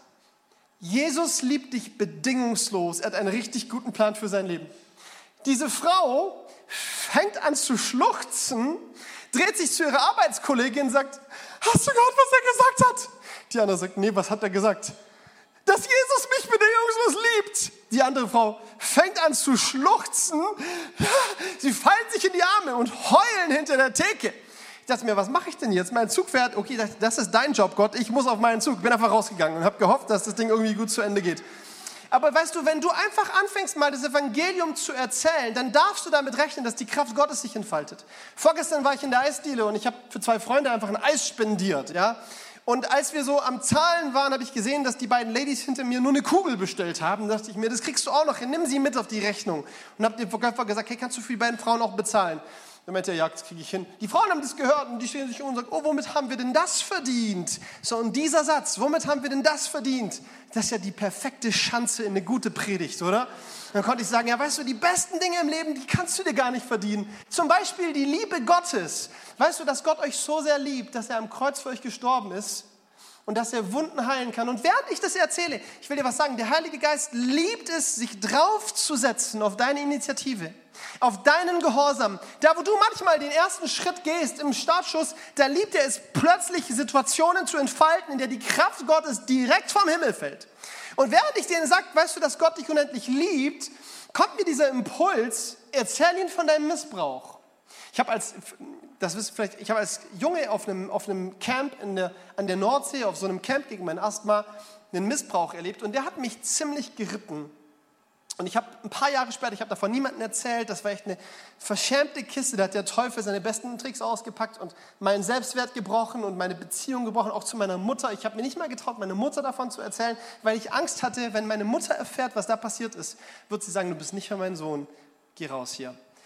Jesus liebt dich bedingungslos. Er hat einen richtig guten Plan für sein Leben. Diese Frau fängt an zu schluchzen, dreht sich zu ihrer Arbeitskollegin und sagt, hast du gehört, was er gesagt hat? Die andere sagt, nee, was hat er gesagt? Dass Jesus mich bedingungslos liebt. Die andere Frau fängt an zu schluchzen, sie fallen sich in die Arme und heulen hinter der Theke. Ich dachte mir, was mache ich denn jetzt? Mein Zug fährt, okay, das ist dein Job, Gott, ich muss auf meinen Zug. Bin einfach rausgegangen und habe gehofft, dass das Ding irgendwie gut zu Ende geht. Aber weißt du, wenn du einfach anfängst, mal das Evangelium zu erzählen, dann darfst du damit rechnen, dass die Kraft Gottes sich entfaltet. Vorgestern war ich in der Eisdiele und ich habe für zwei Freunde einfach ein Eis spendiert, ja. Und als wir so am Zahlen waren, habe ich gesehen, dass die beiden Ladies hinter mir nur eine Kugel bestellt haben. Da dachte ich mir, das kriegst du auch noch hin, nimm sie mit auf die Rechnung. Und habe dem Verkäufer gesagt, hey, kannst du für die beiden Frauen auch bezahlen? Dann meinte er, ja, das kriege ich hin. Die Frauen haben das gehört und die stehen sich um und sagen, oh, womit haben wir denn das verdient? So, und dieser Satz, womit haben wir denn das verdient? Das ist ja die perfekte Schanze in eine gute Predigt, oder? Dann konnte ich sagen, ja, weißt du, die besten Dinge im Leben, die kannst du dir gar nicht verdienen. Zum Beispiel die Liebe Gottes. Weißt du, dass Gott euch so sehr liebt, dass er am Kreuz für euch gestorben ist und dass er Wunden heilen kann. Und während ich das erzähle, ich will dir was sagen, der Heilige Geist liebt es, sich draufzusetzen auf deine Initiative, auf deinen Gehorsam. Da, wo du manchmal den ersten Schritt gehst im Startschuss, da liebt er es, plötzlich Situationen zu entfalten, in der die Kraft Gottes direkt vom Himmel fällt. Und während ich denen sage, weißt du, dass Gott dich unendlich liebt, kommt mir dieser Impuls, erzähl ihn von deinem Missbrauch. Ich habe als, das wisst ihr vielleicht, ich habe als Junge auf einem, auf einem Camp in der, an der Nordsee, auf so einem Camp gegen mein Asthma, einen Missbrauch erlebt und der hat mich ziemlich geritten. Und ich habe ein paar Jahre später, ich habe davon niemandem erzählt, das war echt eine verschämte Kiste, da hat der Teufel seine besten Tricks ausgepackt und meinen Selbstwert gebrochen und meine Beziehung gebrochen, auch zu meiner Mutter. Ich habe mir nicht mal getraut, meine Mutter davon zu erzählen, weil ich Angst hatte, wenn meine Mutter erfährt, was da passiert ist, wird sie sagen, du bist nicht mehr mein Sohn, geh raus hier.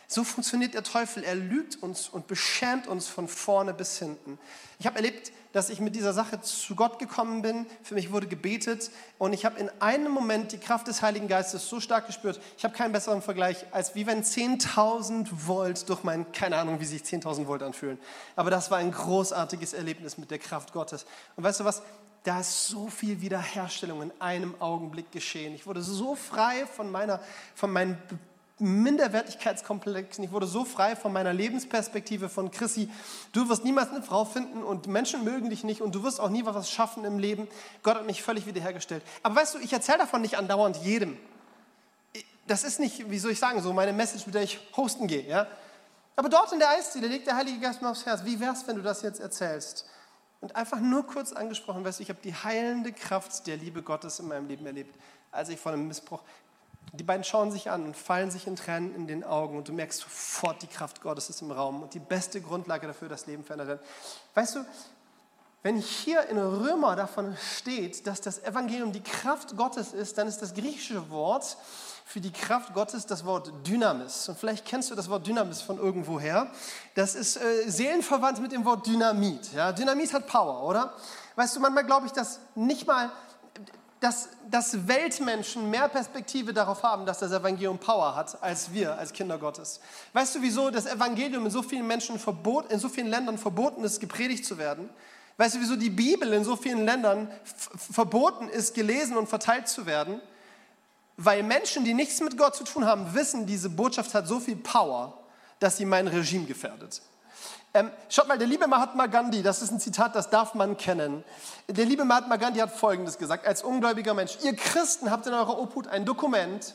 So funktioniert der Teufel. Er lügt uns und beschämt uns von vorne bis hinten. Ich habe erlebt, dass ich mit dieser Sache zu Gott gekommen bin. Für mich wurde gebetet und ich habe in einem Moment die Kraft des Heiligen Geistes so stark gespürt. Ich habe keinen besseren Vergleich, als wie wenn zehntausend Volt durch mein, keine Ahnung, wie sich zehntausend Volt anfühlen. Aber das war ein großartiges Erlebnis mit der Kraft Gottes. Und weißt du was? Da ist so viel Wiederherstellung in einem Augenblick geschehen. Ich wurde so frei von meiner, von meinen Minderwertigkeitskomplexen. Ich wurde so frei von meiner Lebensperspektive von Chrissy. Du wirst niemals eine Frau finden und Menschen mögen dich nicht und du wirst auch nie was schaffen im Leben. Gott hat mich völlig wiederhergestellt. Aber weißt du, ich erzähle davon nicht andauernd jedem. Das ist nicht, wie soll ich sagen, so meine Message, mit der ich hosten gehe. Ja? Aber dort in der Eisdiele legt der Heilige Geist mir aufs Herz. Wie wär's, wenn du das jetzt erzählst? Und einfach nur kurz angesprochen, weißt du, ich habe die heilende Kraft der Liebe Gottes in meinem Leben erlebt, als ich von einem Missbrauch... Die beiden schauen sich an und fallen sich in Tränen in den Augen und du merkst sofort, die Kraft Gottes ist im Raum und die beste Grundlage dafür, dass Leben verändert wird. Weißt du, wenn hier in Römer davon steht, dass das Evangelium die Kraft Gottes ist, dann ist das griechische Wort für die Kraft Gottes das Wort Dynamis. Und vielleicht kennst du das Wort Dynamis von irgendwoher. Das ist äh, seelenverwandt mit dem Wort Dynamit. Ja? Dynamit hat Power, oder? Weißt du, manchmal glaube ich, dass nicht mal... Dass, dass Weltmenschen mehr Perspektive darauf haben, dass das Evangelium Power hat, als wir, als Kinder Gottes. Weißt du, wieso das Evangelium in so vielen Menschen verbot, in so vielen Ländern verboten ist, gepredigt zu werden? Weißt du, wieso die Bibel in so vielen Ländern f- verboten ist, gelesen und verteilt zu werden? Weil Menschen, die nichts mit Gott zu tun haben, wissen, diese Botschaft hat so viel Power, dass sie mein Regime gefährdet. Ähm, schaut mal, der liebe Mahatma Gandhi, das ist ein Zitat, das darf man kennen. Der liebe Mahatma Gandhi hat Folgendes gesagt, als ungläubiger Mensch: Ihr Christen habt in eurer Obhut ein Dokument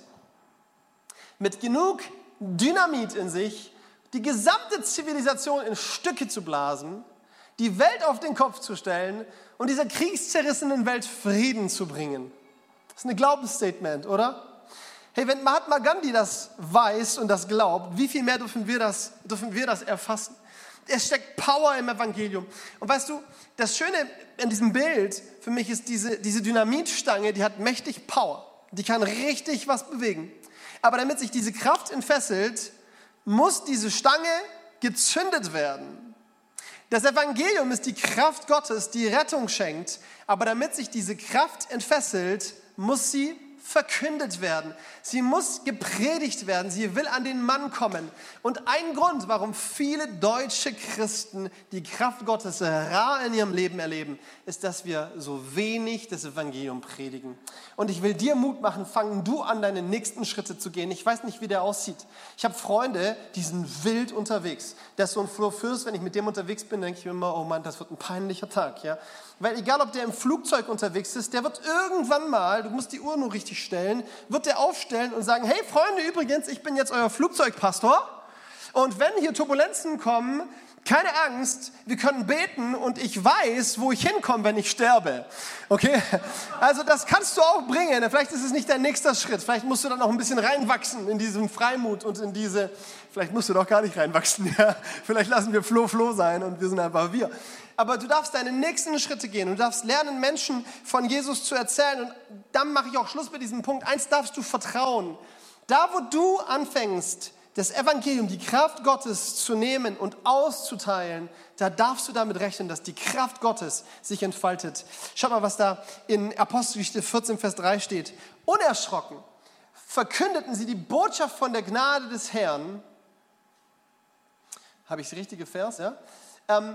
mit genug Dynamit in sich, die gesamte Zivilisation in Stücke zu blasen, die Welt auf den Kopf zu stellen und dieser kriegszerrissenen Welt Frieden zu bringen. Das ist ein Glaubensstatement, oder? Hey, wenn Mahatma Gandhi das weiß und das glaubt, wie viel mehr dürfen wir das, dürfen wir das erfassen? Es steckt Power im Evangelium. Und weißt du, das Schöne in diesem Bild für mich ist diese, diese Dynamitstange, die hat mächtig Power. Die kann richtig was bewegen. Aber damit sich diese Kraft entfesselt, muss diese Stange gezündet werden. Das Evangelium ist die Kraft Gottes, die Rettung schenkt. Aber damit sich diese Kraft entfesselt, muss sie verkündet werden. Sie muss gepredigt werden. Sie will an den Mann kommen. Und ein Grund, warum viele deutsche Christen die Kraft Gottes rar in ihrem Leben erleben, ist, dass wir so wenig das Evangelium predigen. Und ich will dir Mut machen, fang du an, deine nächsten Schritte zu gehen. Ich weiß nicht, wie der aussieht. Ich habe Freunde, die sind wild unterwegs. Das ist so ein Flo Fürst, wenn ich mit dem unterwegs bin, denke ich mir immer, oh Mann, das wird ein peinlicher Tag. Ja? Weil egal, ob der im Flugzeug unterwegs ist, der wird irgendwann mal, du musst die Uhr nur richtig stellen, wird der aufstellen und sagen, hey Freunde, übrigens, ich bin jetzt euer Flugzeugpastor und wenn hier Turbulenzen kommen, keine Angst, wir können beten und ich weiß, wo ich hinkomme, wenn ich sterbe. Okay? Also das kannst du auch bringen. Vielleicht ist es nicht dein nächster Schritt. Vielleicht musst du dann noch ein bisschen reinwachsen in diesen Freimut und in diese, vielleicht musst du doch gar nicht reinwachsen. Ja? Vielleicht lassen wir Flo Flo sein und wir sind einfach wir. Aber du darfst deine nächsten Schritte gehen. Du darfst lernen, Menschen von Jesus zu erzählen. Und dann mache ich auch Schluss mit diesem Punkt. Eins darfst du vertrauen. Da, wo du anfängst, das Evangelium, die Kraft Gottes zu nehmen und auszuteilen, da darfst du damit rechnen, dass die Kraft Gottes sich entfaltet. Schau mal, was da in Apostelgeschichte vierzehn, Vers drei steht. Unerschrocken verkündeten sie die Botschaft von der Gnade des Herrn. Habe ich das richtige Vers, ja? Ähm,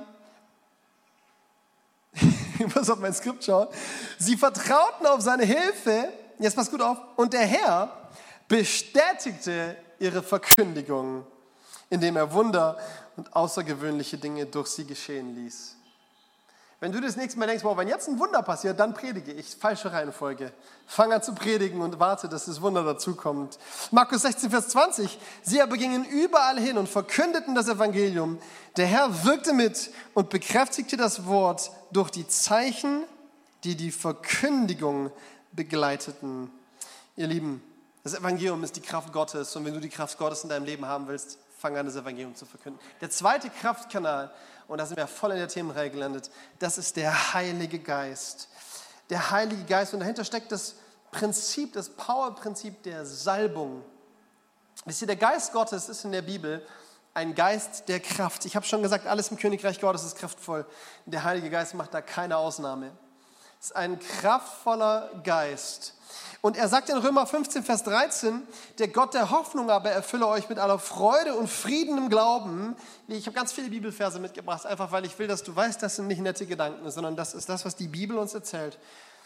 ich muss auf mein Skript schauen. Sie vertrauten auf seine Hilfe, jetzt pass gut auf, und der Herr bestätigte ihre Verkündigung, indem er Wunder und außergewöhnliche Dinge durch sie geschehen ließ. Wenn du das nächste Mal denkst, wow, wenn jetzt ein Wunder passiert, dann predige ich. Falsche Reihenfolge. Fang an zu predigen und warte, dass das Wunder dazukommt. Markus sechzehn, Vers zwanzig. Sie aber gingen überall hin und verkündeten das Evangelium. Der Herr wirkte mit und bekräftigte das Wort durch die Zeichen, die die Verkündigung begleiteten. Ihr Lieben, das Evangelium ist die Kraft Gottes und wenn du die Kraft Gottes in deinem Leben haben willst, fang an, das Evangelium zu verkünden. Der zweite Kraftkanal, und da sind wir voll in der Themenreihe gelandet, das ist der Heilige Geist. Der Heilige Geist und dahinter steckt das Prinzip, das Powerprinzip der Salbung. Wisst ihr, der Geist Gottes ist in der Bibel ein Geist der Kraft. Ich habe schon gesagt, alles im Königreich Gottes ist kraftvoll. Der Heilige Geist macht da keine Ausnahme. Es ist ein kraftvoller Geist. Und er sagt in Römer fünfzehn, Vers dreizehn, der Gott der Hoffnung aber erfülle euch mit aller Freude und Frieden im Glauben. Ich habe ganz viele Bibelverse mitgebracht, einfach weil ich will, dass du weißt, das sind nicht nette Gedanken, sondern das ist das, was die Bibel uns erzählt.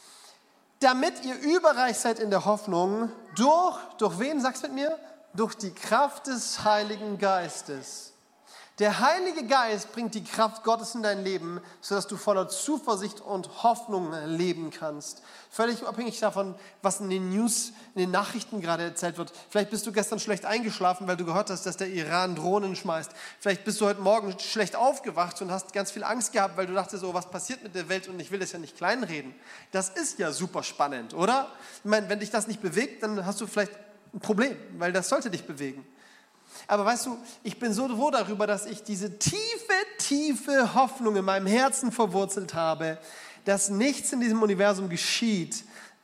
Damit ihr überreich seid in der Hoffnung, durch, durch wen, sag's mit mir? Durch die Kraft des Heiligen Geistes. Der Heilige Geist bringt die Kraft Gottes in dein Leben, sodass du voller Zuversicht und Hoffnung leben kannst. Völlig abhängig davon, was in den News, in den Nachrichten gerade erzählt wird. Vielleicht bist du gestern schlecht eingeschlafen, weil du gehört hast, dass der Iran Drohnen schmeißt. Vielleicht bist du heute Morgen schlecht aufgewacht und hast ganz viel Angst gehabt, weil du dachtest, oh, was passiert mit der Welt, und ich will das ja nicht kleinreden. Das ist ja super spannend, oder? Ich meine, wenn dich das nicht bewegt, dann hast du vielleicht ein Problem, weil das sollte dich bewegen. Aber weißt du, ich bin so froh darüber, dass ich diese tiefe, tiefe Hoffnung in meinem Herzen verwurzelt habe, dass nichts in diesem Universum geschieht,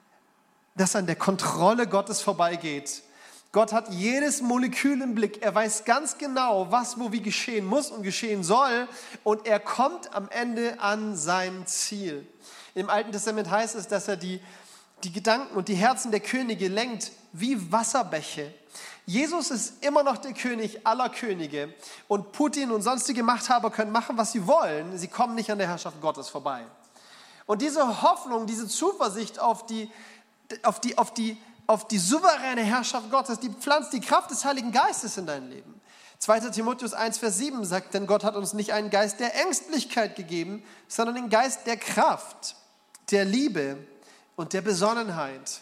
das an der Kontrolle Gottes vorbeigeht. Gott hat jedes Molekül im Blick. Er weiß ganz genau, was wo wie geschehen muss und geschehen soll. Und er kommt am Ende an sein Ziel. Im Alten Testament heißt es, dass er die, die Gedanken und die Herzen der Könige lenkt wie Wasserbäche. Jesus ist immer noch der König aller Könige, und Putin und sonstige Machthaber können machen, was sie wollen. Sie kommen nicht an der Herrschaft Gottes vorbei. Und diese Hoffnung, diese Zuversicht auf die, auf die, auf die, auf die souveräne Herrschaft Gottes, die pflanzt die Kraft des Heiligen Geistes in dein Leben. zweiter Timotheus eins, Vers sieben sagt, denn Gott hat uns nicht einen Geist der Ängstlichkeit gegeben, sondern den Geist der Kraft, der Liebe und der Besonnenheit.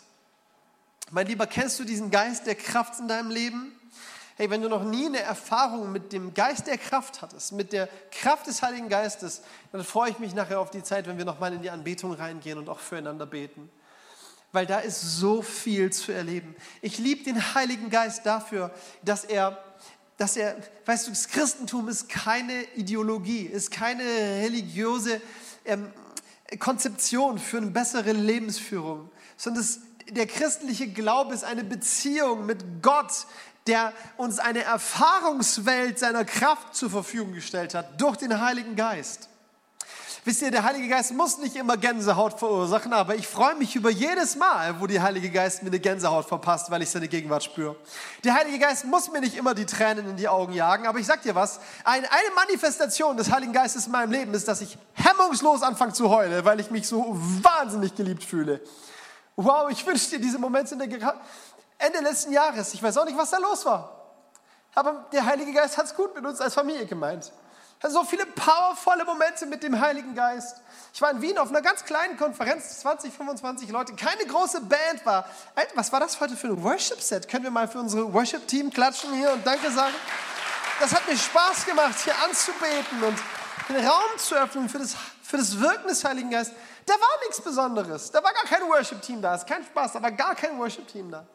Mein Lieber, kennst du diesen Geist der Kraft in deinem Leben? Hey, wenn du noch nie eine Erfahrung mit dem Geist der Kraft hattest, mit der Kraft des Heiligen Geistes, dann freue ich mich nachher auf die Zeit, wenn wir nochmal in die Anbetung reingehen und auch füreinander beten. Weil da ist so viel zu erleben. Ich liebe den Heiligen Geist dafür, dass er, dass er, weißt du, das Christentum ist keine Ideologie, ist keine religiöse ähm, Konzeption für eine bessere Lebensführung, sondern es der christliche Glaube ist eine Beziehung mit Gott, der uns eine Erfahrungswelt seiner Kraft zur Verfügung gestellt hat, durch den Heiligen Geist. Wisst ihr, der Heilige Geist muss nicht immer Gänsehaut verursachen, aber ich freue mich über jedes Mal, wo der Heilige Geist mir eine Gänsehaut verpasst, weil ich seine Gegenwart spüre. Der Heilige Geist muss mir nicht immer die Tränen in die Augen jagen, aber ich sag dir was, eine Manifestation des Heiligen Geistes in meinem Leben ist, dass ich hemmungslos anfange zu heulen, weil ich mich so wahnsinnig geliebt fühle. Wow, ich wünsche dir diese Momente in der Ge- Ende letzten Jahres. Ich weiß auch nicht, was da los war. Aber der Heilige Geist hat es gut mit uns als Familie gemeint. So viele powervolle Momente mit dem Heiligen Geist. Ich war in Wien auf einer ganz kleinen Konferenz, zwanzig, fünfundzwanzig Leute, keine große Band war. Was war das heute für ein Worship-Set? Können wir mal für unsere Worship-Team klatschen hier und Danke sagen? Das hat mir Spaß gemacht, hier anzubeten und den Raum zu öffnen für das, für das Wirken des Heiligen Geistes. Da war nichts Besonderes. Da war gar kein Worship-Team da. Es ist kein Spaß, da war gar kein Worship-Team da.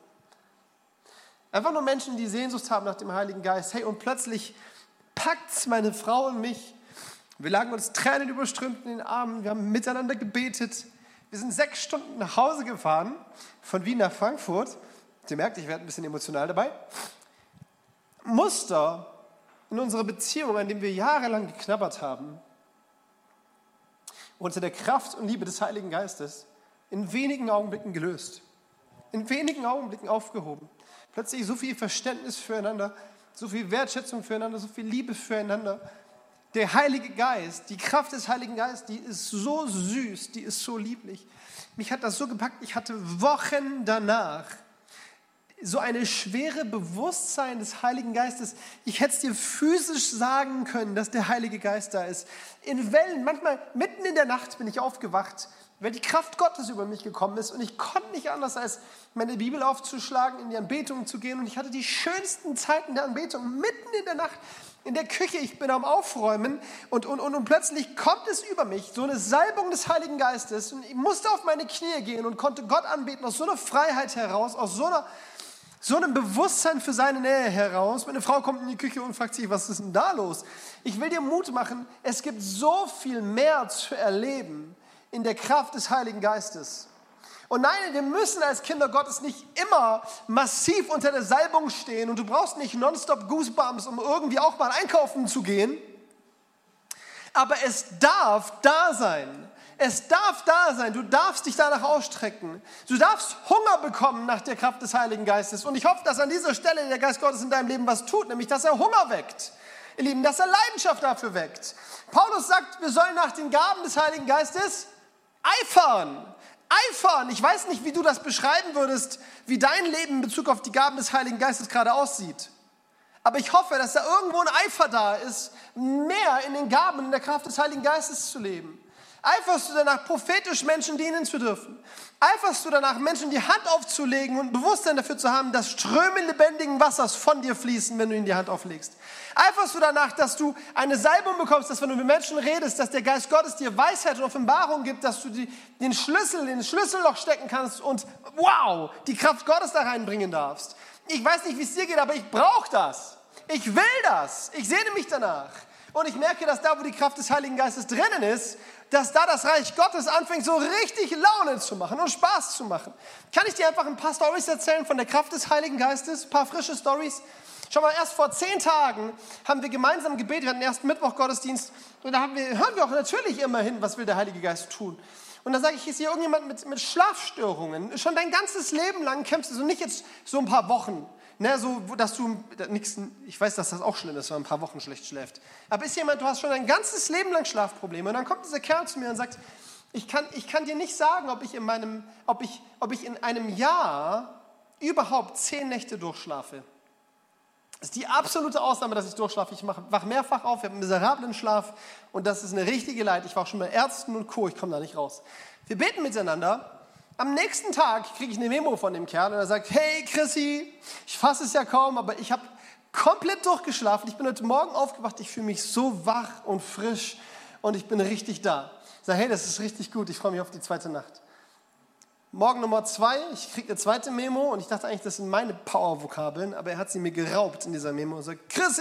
Einfach nur Menschen, die Sehnsucht haben nach dem Heiligen Geist. Hey, und plötzlich packt meine Frau und mich. Wir lagen uns Tränen überströmt in den Armen. Wir haben miteinander gebetet. Wir sind sechs Stunden nach Hause gefahren, von Wien nach Frankfurt. Ihr merkt, ich werde ein bisschen emotional dabei. Muster in unserer Beziehung, an dem wir jahrelang geknabbert haben, unter der Kraft und Liebe des Heiligen Geistes in wenigen Augenblicken gelöst, in wenigen Augenblicken aufgehoben. Plötzlich so viel Verständnis füreinander, so viel Wertschätzung füreinander, so viel Liebe füreinander. Der Heilige Geist, die Kraft des Heiligen Geistes, die ist so süß, die ist so lieblich. Mich hat das so gepackt, ich hatte Wochen danach so eine schwere Bewusstsein des Heiligen Geistes. Ich hätte es dir physisch sagen können, dass der Heilige Geist da ist. In Wellen, manchmal mitten in der Nacht bin ich aufgewacht, weil die Kraft Gottes über mich gekommen ist und ich konnte nicht anders, als meine Bibel aufzuschlagen, in die Anbetung zu gehen, und ich hatte die schönsten Zeiten der Anbetung, mitten in der Nacht, in der Küche, ich bin am Aufräumen und, und, und, und plötzlich kommt es über mich, so eine Salbung des Heiligen Geistes, und ich musste auf meine Knie gehen und konnte Gott anbeten, aus so einer Freiheit heraus, aus so einer So einem Bewusstsein für seine Nähe heraus. Meine Frau kommt in die Küche und fragt sich, was ist denn da los? Ich will dir Mut machen, es gibt so viel mehr zu erleben in der Kraft des Heiligen Geistes. Und nein, wir müssen als Kinder Gottes nicht immer massiv unter der Salbung stehen und du brauchst nicht nonstop Goosebumps, um irgendwie auch mal einkaufen zu gehen. Aber es darf da sein. Es darf da sein. Du darfst dich danach ausstrecken. Du darfst Hunger bekommen nach der Kraft des Heiligen Geistes. Und ich hoffe, dass an dieser Stelle der Geist Gottes in deinem Leben was tut, nämlich dass er Hunger weckt. Ihr Lieben, dass er Leidenschaft dafür weckt. Paulus sagt, wir sollen nach den Gaben des Heiligen Geistes eifern. Eifern. Ich weiß nicht, wie du das beschreiben würdest, wie dein Leben in Bezug auf die Gaben des Heiligen Geistes gerade aussieht. Aber ich hoffe, dass da irgendwo ein Eifer da ist, mehr in den Gaben und in der Kraft des Heiligen Geistes zu leben. Eiferst du danach, prophetisch Menschen dienen zu dürfen? Eiferst du danach, Menschen die Hand aufzulegen und Bewusstsein dafür zu haben, dass Ströme lebendigen Wassers von dir fließen, wenn du ihnen die Hand auflegst? Eiferst du danach, dass du eine Salbung bekommst, dass wenn du mit Menschen redest, dass der Geist Gottes dir Weisheit und Offenbarung gibt, dass du die, den Schlüssel in den Schlüsselloch stecken kannst und wow, die Kraft Gottes da reinbringen darfst? Ich weiß nicht, wie es dir geht, aber ich brauche das. Ich will das. Ich sehne mich danach. Und ich merke, dass da, wo die Kraft des Heiligen Geistes drinnen ist, dass da das Reich Gottes anfängt, so richtig Laune zu machen und Spaß zu machen. Kann ich dir einfach ein paar Storys erzählen von der Kraft des Heiligen Geistes? Ein paar frische Storys. Schau mal, erst vor zehn Tagen haben wir gemeinsam gebetet, wir hatten den ersten Mittwoch Gottesdienst und da haben wir, hören wir auch natürlich immer hin, was will der Heilige Geist tun. Und da sage ich, ist hier irgendjemand mit, mit Schlafstörungen, schon dein ganzes Leben lang kämpfst du, so nicht jetzt so ein paar Wochen, ne, so, dass du, nix, ich weiß, dass das auch schlimm ist, wenn man ein paar Wochen schlecht schläft, aber ist jemand, du hast schon dein ganzes Leben lang Schlafprobleme und dann kommt dieser Kerl zu mir und sagt, ich kann, ich kann dir nicht sagen, ob ich, in meinem, ob, ich, ob ich in einem Jahr überhaupt zehn Nächte durchschlafe. Das ist die absolute Ausnahme, dass ich durchschlafe. Ich wache mehrfach auf, ich habe einen miserablen Schlaf und das ist eine richtige Leid. Ich war auch schon bei Ärzten und Co., ich komme da nicht raus. Wir beten miteinander. Am nächsten Tag kriege ich eine Memo von dem Kerl und er sagt, hey Chrissy, ich fasse es ja kaum, aber ich habe komplett durchgeschlafen. Ich bin heute Morgen aufgewacht, ich fühle mich so wach und frisch und ich bin richtig da. Ich sage, hey, das ist richtig gut, ich freue mich auf die zweite Nacht. Morgen Nummer zwei, ich kriege eine zweite Memo und ich dachte eigentlich, das sind meine Power-Vokabeln, aber er hat sie mir geraubt in dieser Memo und sagt, Chrissy,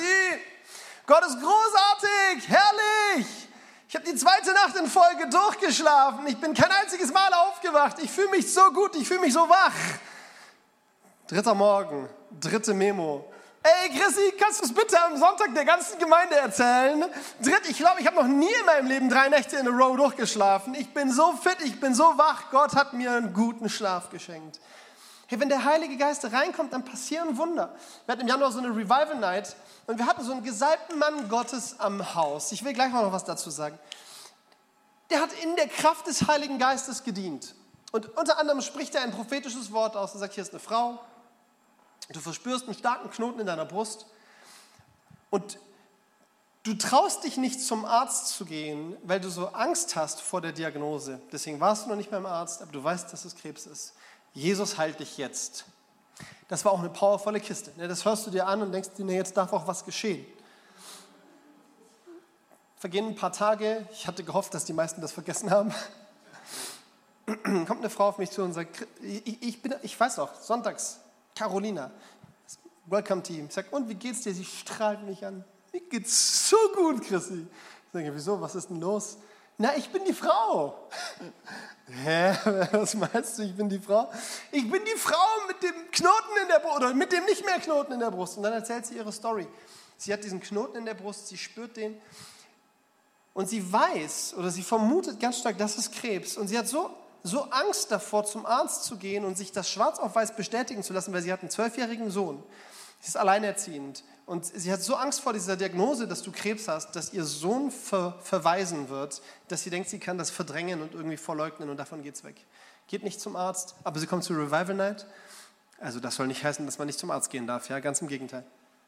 Gott ist großartig, herrlich. Ich habe die zweite Nacht in Folge durchgeschlafen, ich bin kein einziges Mal aufgewacht, ich fühle mich so gut, ich fühle mich so wach. Dritter Morgen, dritte Memo. Ey Chrissy, kannst du es bitte am Sonntag der ganzen Gemeinde erzählen? Dritt, ich glaube, ich habe noch nie in meinem Leben drei Nächte in a row durchgeschlafen. Ich bin so fit, ich bin so wach. Gott hat mir einen guten Schlaf geschenkt. Hey, wenn der Heilige Geist reinkommt, dann passieren Wunder. Wir hatten im Januar so eine Revival Night und wir hatten so einen gesalbten Mann Gottes am Haus. Ich will gleich mal noch was dazu sagen. Der hat in der Kraft des Heiligen Geistes gedient. Und unter anderem spricht er ein prophetisches Wort aus und sagt, hier ist eine Frau. Du verspürst einen starken Knoten in deiner Brust und du traust dich nicht zum Arzt zu gehen, weil du so Angst hast vor der Diagnose. Deswegen warst du noch nicht beim Arzt, aber du weißt, dass es Krebs ist. Jesus heilt dich jetzt. Das war auch eine powervolle Kiste. Das hörst du dir an und denkst dir, jetzt darf auch was geschehen. Vergehen ein paar Tage, ich hatte gehofft, dass die meisten das vergessen haben. Kommt eine Frau auf mich zu und sagt, ich, ich, bin, ich weiß auch, sonntags, Carolina, Welcome Team. Ich sage, und wie geht's dir? Sie strahlt mich an. Mir geht's so gut, Chrissy. Ich sage, wieso? Was ist denn los? Na, ich bin die Frau. Hä? Was meinst du, ich bin die Frau? Ich bin die Frau mit dem Knoten in der Brust, oder mit dem nicht mehr Knoten in der Brust. Und dann erzählt sie ihre Story. Sie hat diesen Knoten in der Brust, sie spürt den. Und sie weiß, oder sie vermutet ganz stark, das ist Krebs. Und sie hat so... so Angst davor, zum Arzt zu gehen und sich das schwarz auf weiß bestätigen zu lassen, weil sie hat einen zwölfjährigen Sohn. Sie ist alleinerziehend und sie hat so Angst vor dieser Diagnose, dass du Krebs hast, dass ihr Sohn ver- verwaisen wird, dass sie denkt, sie kann das verdrängen und irgendwie vorleugnen und davon geht's weg. Geht nicht zum Arzt, aber sie kommt zur Revival Night. Also das soll nicht heißen, dass man nicht zum Arzt gehen darf, ja, ganz im Gegenteil.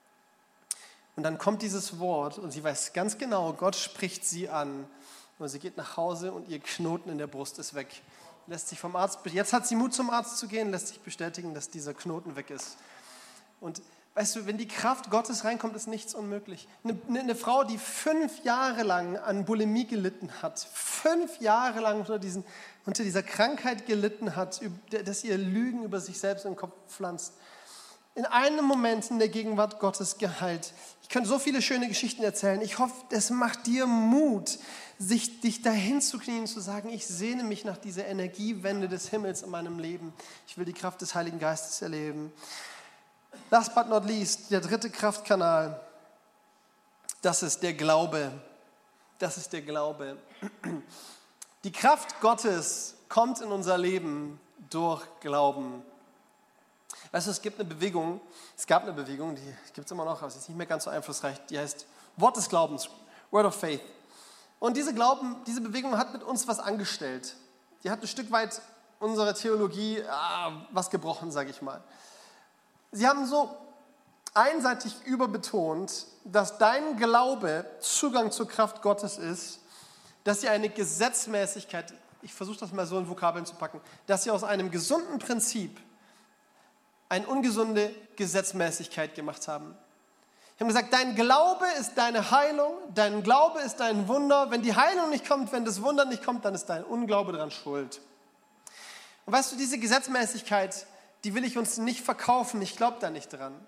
Und dann kommt dieses Wort und sie weiß ganz genau, Gott spricht sie an und sie geht nach Hause und ihr Knoten in der Brust ist weg. Lässt sich vom Arzt, jetzt hat sie Mut zum Arzt zu gehen, lässt sich bestätigen, dass dieser Knoten weg ist. Und weißt du, wenn die Kraft Gottes reinkommt, ist nichts unmöglich. Eine, eine, eine Frau, die fünf Jahre lang an Bulimie gelitten hat, fünf Jahre lang unter, diesen, unter dieser Krankheit gelitten hat, dass ihr Lügen über sich selbst in den Kopf pflanzt, in einem Moment in der Gegenwart Gottes geheilt. Ich könnte so viele schöne Geschichten erzählen. Ich hoffe, es macht dir Mut, sich, dich dahin zu knien und zu sagen, ich sehne mich nach dieser Energiewende des Himmels in meinem Leben. Ich will die Kraft des Heiligen Geistes erleben. Last but not least, der dritte Kraftkanal, das ist der Glaube. Das ist der Glaube. Die Kraft Gottes kommt in unser Leben durch Glauben. Weißt du, es gibt eine Bewegung, es gab eine Bewegung, die gibt es immer noch, aber sie ist nicht mehr ganz so einflussreich, die heißt Wort des Glaubens, Word of Faith. Und diese, Glauben, diese Bewegung hat mit uns was angestellt. Die hat ein Stück weit unsere Theologie ah, was gebrochen, sage ich mal. Sie haben so einseitig überbetont, dass dein Glaube Zugang zur Kraft Gottes ist, dass sie eine Gesetzmäßigkeit, ich versuche das mal so in Vokabeln zu packen, dass sie aus einem gesunden Prinzip eine ungesunde Gesetzmäßigkeit gemacht haben. Sie haben gesagt, dein Glaube ist deine Heilung, dein Glaube ist dein Wunder. Wenn die Heilung nicht kommt, wenn das Wunder nicht kommt, dann ist dein Unglaube daran schuld. Und weißt du, diese Gesetzmäßigkeit, die will ich uns nicht verkaufen, ich glaube da nicht dran.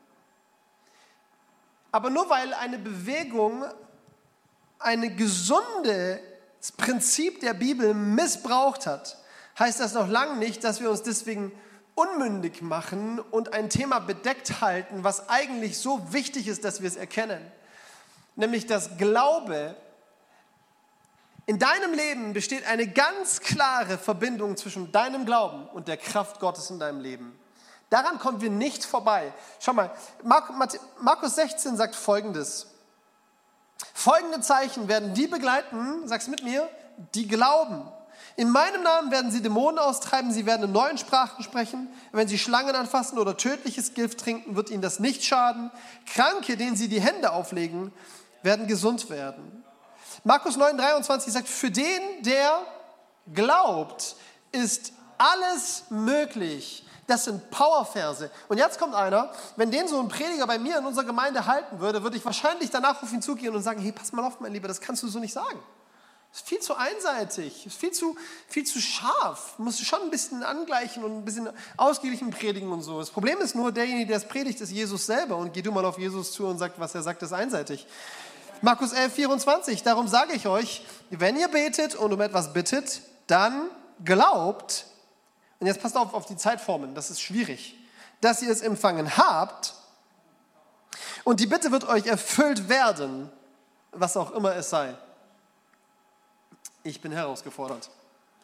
Aber nur weil eine Bewegung ein gesundes Prinzip der Bibel missbraucht hat, heißt das noch lange nicht, dass wir uns deswegen unmündig machen und ein Thema bedeckt halten, was eigentlich so wichtig ist, dass wir es erkennen. Nämlich, dass Glaube, in deinem Leben besteht eine ganz klare Verbindung zwischen deinem Glauben und der Kraft Gottes in deinem Leben. Daran kommen wir nicht vorbei. Schau mal, Markus sechzehn sagt Folgendes. Folgende Zeichen werden die begleiten, sag's mit mir, die glauben. In meinem Namen werden sie Dämonen austreiben, sie werden in neuen Sprachen sprechen. Wenn sie Schlangen anfassen oder tödliches Gift trinken, wird ihnen das nicht schaden. Kranke, denen sie die Hände auflegen, werden gesund werden. Markus neun dreiundzwanzig sagt, für den, der glaubt, ist alles möglich. Das sind Powerverse. Und jetzt kommt einer, wenn den so ein Prediger bei mir in unserer Gemeinde halten würde, würde ich wahrscheinlich danach auf ihn zugehen und sagen, hey, pass mal auf, mein Lieber, das kannst du so nicht sagen. Das ist viel zu einseitig, ist viel zu, viel zu scharf. Du musst schon ein bisschen angleichen und ein bisschen ausgeglichen predigen und so. Das Problem ist nur, derjenige, der es predigt, ist Jesus selber. Und geh du mal auf Jesus zu und sag, was er sagt, ist einseitig. Markus elf vierundzwanzig, darum sage ich euch, wenn ihr betet und um etwas bittet, dann glaubt, und jetzt passt auf auf die Zeitformen, das ist schwierig, dass ihr es empfangen habt und die Bitte wird euch erfüllt werden, was auch immer es sei. Ich bin herausgefordert.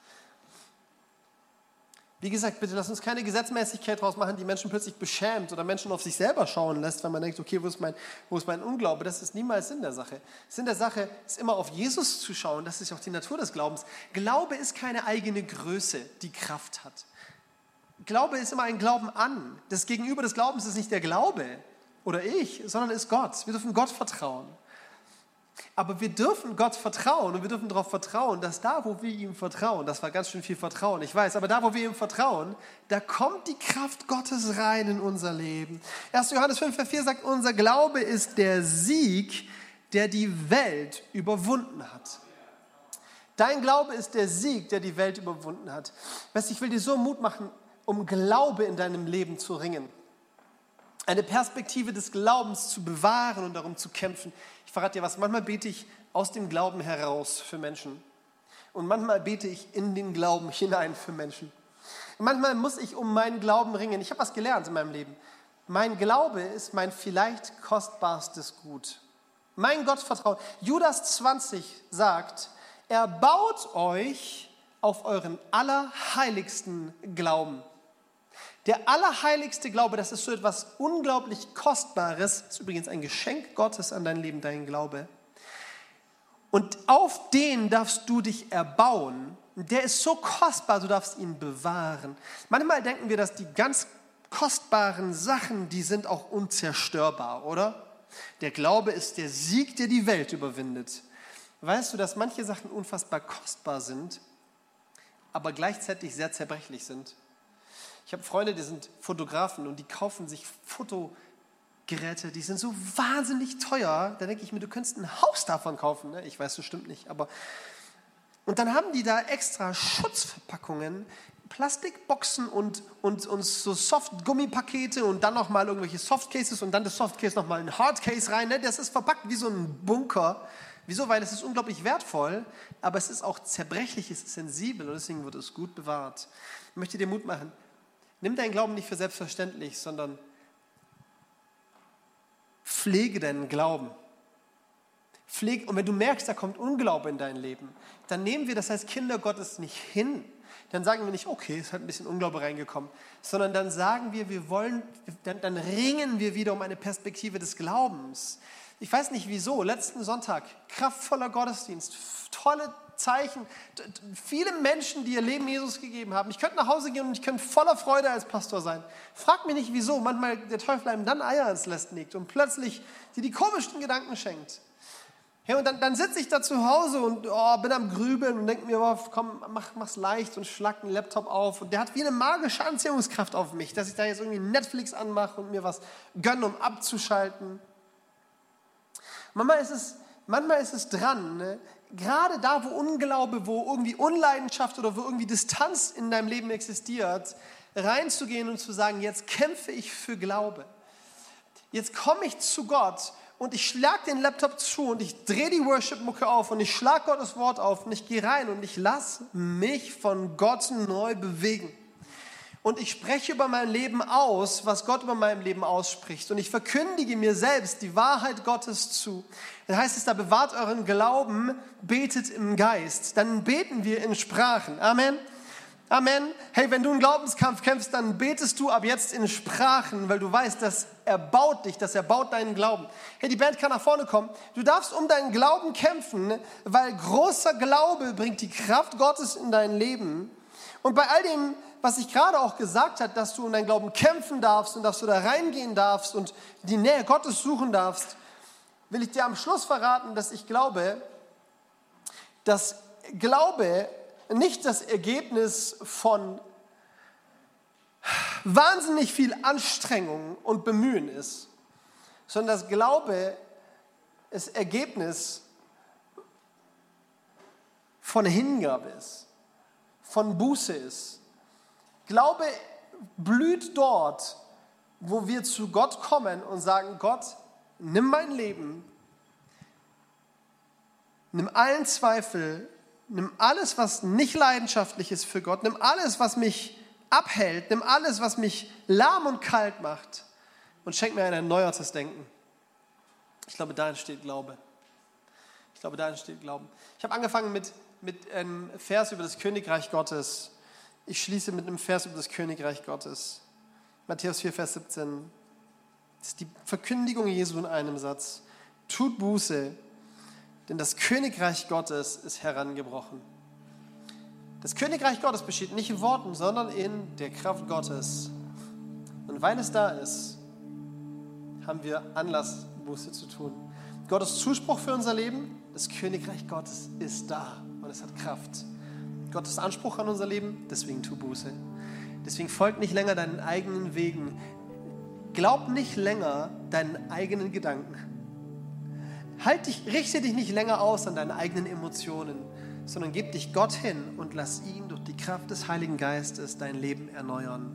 Wie gesagt, bitte lass uns keine Gesetzmäßigkeit draus machen, die Menschen plötzlich beschämt oder Menschen auf sich selber schauen lässt, wenn man denkt, okay, wo ist mein, wo ist mein Unglaube? Das ist niemals Sinn der Sache. Sinn der Sache ist immer auf Jesus zu schauen, das ist auch die Natur des Glaubens. Glaube ist keine eigene Größe, die Kraft hat. Glaube ist immer ein Glauben an. Das Gegenüber des Glaubens ist nicht der Glaube oder ich, sondern ist Gott. Wir dürfen Gott vertrauen. Aber wir dürfen Gott vertrauen und wir dürfen darauf vertrauen, dass da, wo wir ihm vertrauen, das war ganz schön viel Vertrauen, ich weiß, aber da, wo wir ihm vertrauen, da kommt die Kraft Gottes rein in unser Leben. erster Johannes fünf, Vers vier sagt, unser Glaube ist der Sieg, der die Welt überwunden hat. Dein Glaube ist der Sieg, der die Welt überwunden hat. Weißt du, ich will dir so Mut machen, um Glaube in deinem Leben zu ringen. Eine Perspektive des Glaubens zu bewahren und darum zu kämpfen. Ich verrate dir was, manchmal bete ich aus dem Glauben heraus für Menschen. Und manchmal bete ich in den Glauben hinein für Menschen. Und manchmal muss ich um meinen Glauben ringen. Ich habe was gelernt in meinem Leben. Mein Glaube ist mein vielleicht kostbarstes Gut. Mein Gottvertrauen. Judas zwanzig sagt, er baut euch auf euren allerheiligsten Glauben. Der allerheiligste Glaube, das ist so etwas unglaublich Kostbares, das ist übrigens ein Geschenk Gottes an dein Leben, dein Glaube. Und auf den darfst du dich erbauen. Der ist so kostbar, du darfst ihn bewahren. Manchmal denken wir, dass die ganz kostbaren Sachen, die sind auch unzerstörbar, oder? Der Glaube ist der Sieg, der die Welt überwindet. Weißt du, dass manche Sachen unfassbar kostbar sind, aber gleichzeitig sehr zerbrechlich sind? Ich habe Freunde, die sind Fotografen und die kaufen sich Fotogeräte, die sind so wahnsinnig teuer. Da denke ich mir, du könntest ein Haus davon kaufen. Ich weiß, das stimmt nicht. Aber und dann haben die da extra Schutzverpackungen, Plastikboxen und, und, und so Soft-Gummipakete und dann nochmal irgendwelche Softcases und dann das Softcase nochmal in Hardcase rein. Ne? Das ist verpackt wie so ein Bunker. Wieso? Weil es ist unglaublich wertvoll, aber es ist auch zerbrechlich, es ist sensibel und deswegen wird es gut bewahrt. Ich möchte dir Mut machen. Nimm deinen Glauben nicht für selbstverständlich, sondern pflege deinen Glauben. Pflege, und wenn du merkst, da kommt Unglaube in dein Leben, dann nehmen wir das als Kinder Gottes nicht hin. Dann sagen wir nicht, okay, es hat ein bisschen Unglaube reingekommen, sondern dann sagen wir, wir wollen, dann, dann ringen wir wieder um eine Perspektive des Glaubens. Ich weiß nicht wieso, letzten Sonntag, kraftvoller Gottesdienst, tolle Zeichen, viele Menschen, die ihr Leben Jesus gegeben haben. Ich könnte nach Hause gehen und ich könnte voller Freude als Pastor sein. Frag mich nicht wieso, manchmal der Teufel einem dann Eier ins Nest legt und plötzlich dir die komischsten Gedanken schenkt. Ja, und dann, dann sitze ich da zu Hause und oh, bin am Grübeln und denke mir, oh, komm, mach, mach's leicht und schlag den Laptop auf. Und der hat wie eine magische Anziehungskraft auf mich, dass ich da jetzt irgendwie Netflix anmache und mir was gönne, um abzuschalten. Manchmal ist es, manchmal ist es dran, ne? Gerade da, wo Unglaube, wo irgendwie Unleidenschaft oder wo irgendwie Distanz in deinem Leben existiert, reinzugehen und zu sagen, jetzt kämpfe ich für Glaube. Jetzt komme ich zu Gott und ich schlage den Laptop zu und ich drehe die Worship-Mucke auf und ich schlage Gottes Wort auf und ich gehe rein und ich lasse mich von Gott neu bewegen. Und ich spreche über mein Leben aus, was Gott über mein Leben ausspricht. Und ich verkündige mir selbst die Wahrheit Gottes zu. Dann heißt es da, bewahrt euren Glauben, betet im Geist. Dann beten wir in Sprachen. Amen. Amen. Hey, wenn du einen Glaubenskampf kämpfst, dann betest du ab jetzt in Sprachen, weil du weißt, das erbaut dich, das erbaut deinen Glauben. Hey, die Band kann nach vorne kommen. Du darfst um deinen Glauben kämpfen, weil großer Glaube bringt die Kraft Gottes in dein Leben. Und bei all dem, was ich gerade auch gesagt habe, dass du um deinen Glauben kämpfen darfst und dass du da reingehen darfst und die Nähe Gottes suchen darfst, will ich dir am Schluss verraten, dass ich glaube, dass Glaube nicht das Ergebnis von wahnsinnig viel Anstrengung und Bemühen ist, sondern dass Glaube das Ergebnis von Hingabe ist, von Buße ist. Glaube blüht dort, wo wir zu Gott kommen und sagen, Gott, nimm mein Leben, nimm allen Zweifel, nimm alles, was nicht leidenschaftlich ist für Gott, nimm alles, was mich abhält, nimm alles, was mich lahm und kalt macht und schenk mir ein erneuertes Denken. Ich glaube, da entsteht Glaube. Ich glaube, da entsteht Glauben. Ich habe angefangen mit, mit einem Vers über das Königreich Gottes. Ich schließe mit einem Vers über das Königreich Gottes. Matthäus vier, Vers siebzehn. Das ist die Verkündigung Jesu in einem Satz. Tut Buße, denn das Königreich Gottes ist herangebrochen. Das Königreich Gottes besteht nicht in Worten, sondern in der Kraft Gottes. Und weil es da ist, haben wir Anlass, Buße zu tun. Gottes Zuspruch für unser Leben, das Königreich Gottes ist da und es hat Kraft. Gottes Anspruch an unser Leben, deswegen tu Buße. Deswegen folg nicht länger deinen eigenen Wegen. Glaub nicht länger deinen eigenen Gedanken. Halt dich, richte dich nicht länger aus an deinen eigenen Emotionen, sondern gib dich Gott hin und lass ihn durch die Kraft des Heiligen Geistes dein Leben erneuern.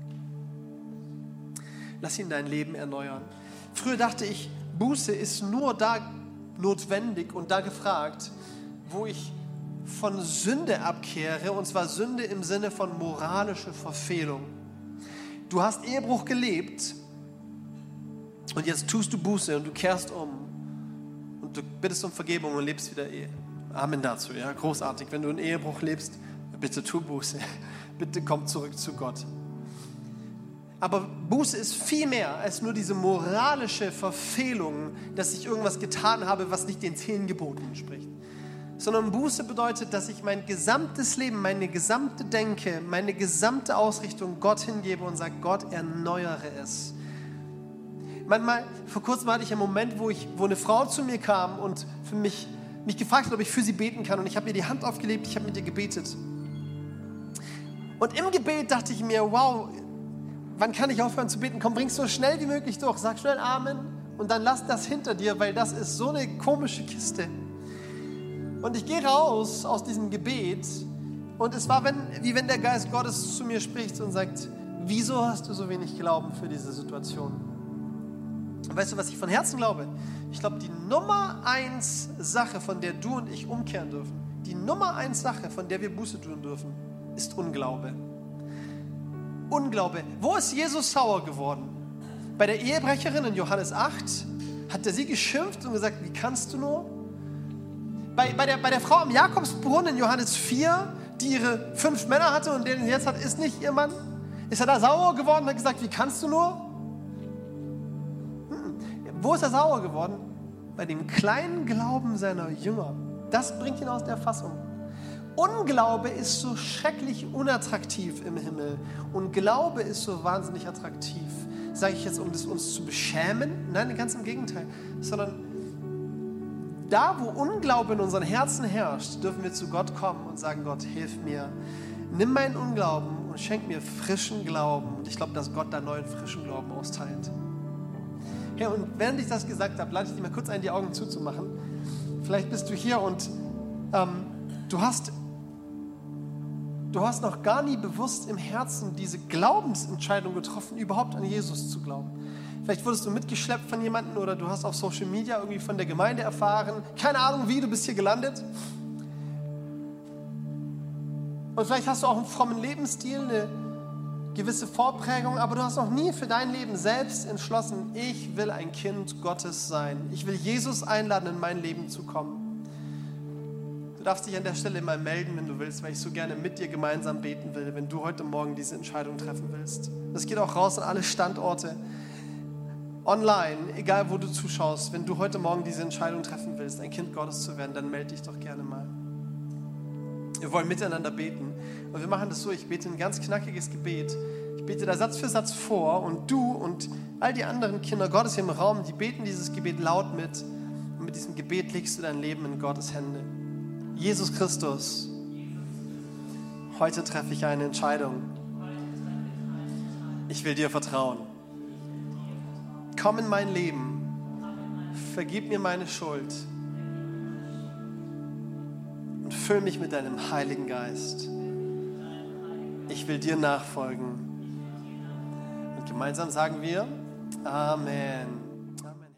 Lass ihn dein Leben erneuern. Früher dachte ich, Buße ist nur da notwendig und da gefragt, wo ich von Sünde abkehre, und zwar Sünde im Sinne von moralische Verfehlung. Du hast Ehebruch gelebt und jetzt tust du Buße und du kehrst um und du bittest um Vergebung und lebst wieder Ehe. Amen dazu, ja, großartig. Wenn du in Ehebruch lebst, bitte tu Buße. Bitte komm zurück zu Gott. Aber Buße ist viel mehr als nur diese moralische Verfehlung, dass ich irgendwas getan habe, was nicht den zehn Geboten entspricht. Sondern Buße bedeutet, dass ich mein gesamtes Leben, meine gesamte Denke, meine gesamte Ausrichtung Gott hingebe und sage, Gott, erneuere es. Manchmal, vor kurzem hatte ich einen Moment, wo, ich, wo eine Frau zu mir kam und für mich, mich gefragt hat, ob ich für sie beten kann. Und ich habe ihr die Hand aufgelegt, ich habe mit ihr gebetet. Und im Gebet dachte ich mir, wow, wann kann ich aufhören zu beten? Komm, bring's so schnell wie möglich durch. Sag schnell Amen und dann lass das hinter dir, weil das ist so eine komische Kiste. Und ich gehe raus aus diesem Gebet Und es war wenn, wie wenn der Geist Gottes zu mir spricht und sagt, wieso hast du so wenig Glauben für diese Situation? Und weißt du, was ich von Herzen glaube? Ich glaube, die Nummer eins Sache, von der du und ich umkehren dürfen, die Nummer eins Sache, von der wir Buße tun dürfen, ist Unglaube. Unglaube. Wo ist Jesus sauer geworden? Bei der Ehebrecherin in Johannes acht hat er sie geschimpft und gesagt, wie kannst du nur? Bei, bei, der, bei der Frau am Jakobsbrunnen in Johannes vier, die ihre fünf Männer hatte und den sie jetzt hat, ist nicht ihr Mann. Ist er da sauer geworden und hat gesagt, wie kannst du nur? Hm. Wo ist er sauer geworden? Bei dem kleinen Glauben seiner Jünger. Das bringt ihn aus der Fassung. Unglaube ist so schrecklich unattraktiv im Himmel und Glaube ist so wahnsinnig attraktiv. Sage ich jetzt, um das uns zu beschämen? Nein, ganz im Gegenteil. Sondern da, wo Unglaube in unseren Herzen herrscht, dürfen wir zu Gott kommen und sagen, Gott, hilf mir. Nimm meinen Unglauben und schenk mir frischen Glauben. Und ich glaube, dass Gott da neuen frischen Glauben austeilt. Ja, und während ich das gesagt habe, lade ich dich mal kurz ein, die Augen zuzumachen. Vielleicht bist du hier und ähm, du hast Du hast noch gar nie bewusst im Herzen diese Glaubensentscheidung getroffen, überhaupt an Jesus zu glauben. Vielleicht wurdest du mitgeschleppt von jemandem oder du hast auf Social Media irgendwie von der Gemeinde erfahren. Keine Ahnung wie, du bist hier gelandet. Und vielleicht hast du auch einen frommen Lebensstil, eine gewisse Vorprägung, aber du hast noch nie für dein Leben selbst entschlossen, ich will ein Kind Gottes sein. Ich will Jesus einladen, in mein Leben zu kommen. Du darfst dich an der Stelle mal melden, wenn du willst, weil ich so gerne mit dir gemeinsam beten will, wenn du heute Morgen diese Entscheidung treffen willst. Das geht auch raus an alle Standorte, online, egal wo du zuschaust. Wenn du heute Morgen diese Entscheidung treffen willst, ein Kind Gottes zu werden, dann melde dich doch gerne mal. Wir wollen miteinander beten und wir machen das so, ich bete ein ganz knackiges Gebet. Ich bete da Satz für Satz vor und du und all die anderen Kinder Gottes hier im Raum, die beten dieses Gebet laut mit und mit diesem Gebet legst du dein Leben in Gottes Hände. Jesus Christus, heute treffe ich eine Entscheidung. Ich will dir vertrauen. Komm in mein Leben, vergib mir meine Schuld und füll mich mit deinem Heiligen Geist. Ich will dir nachfolgen. Und gemeinsam sagen wir Amen.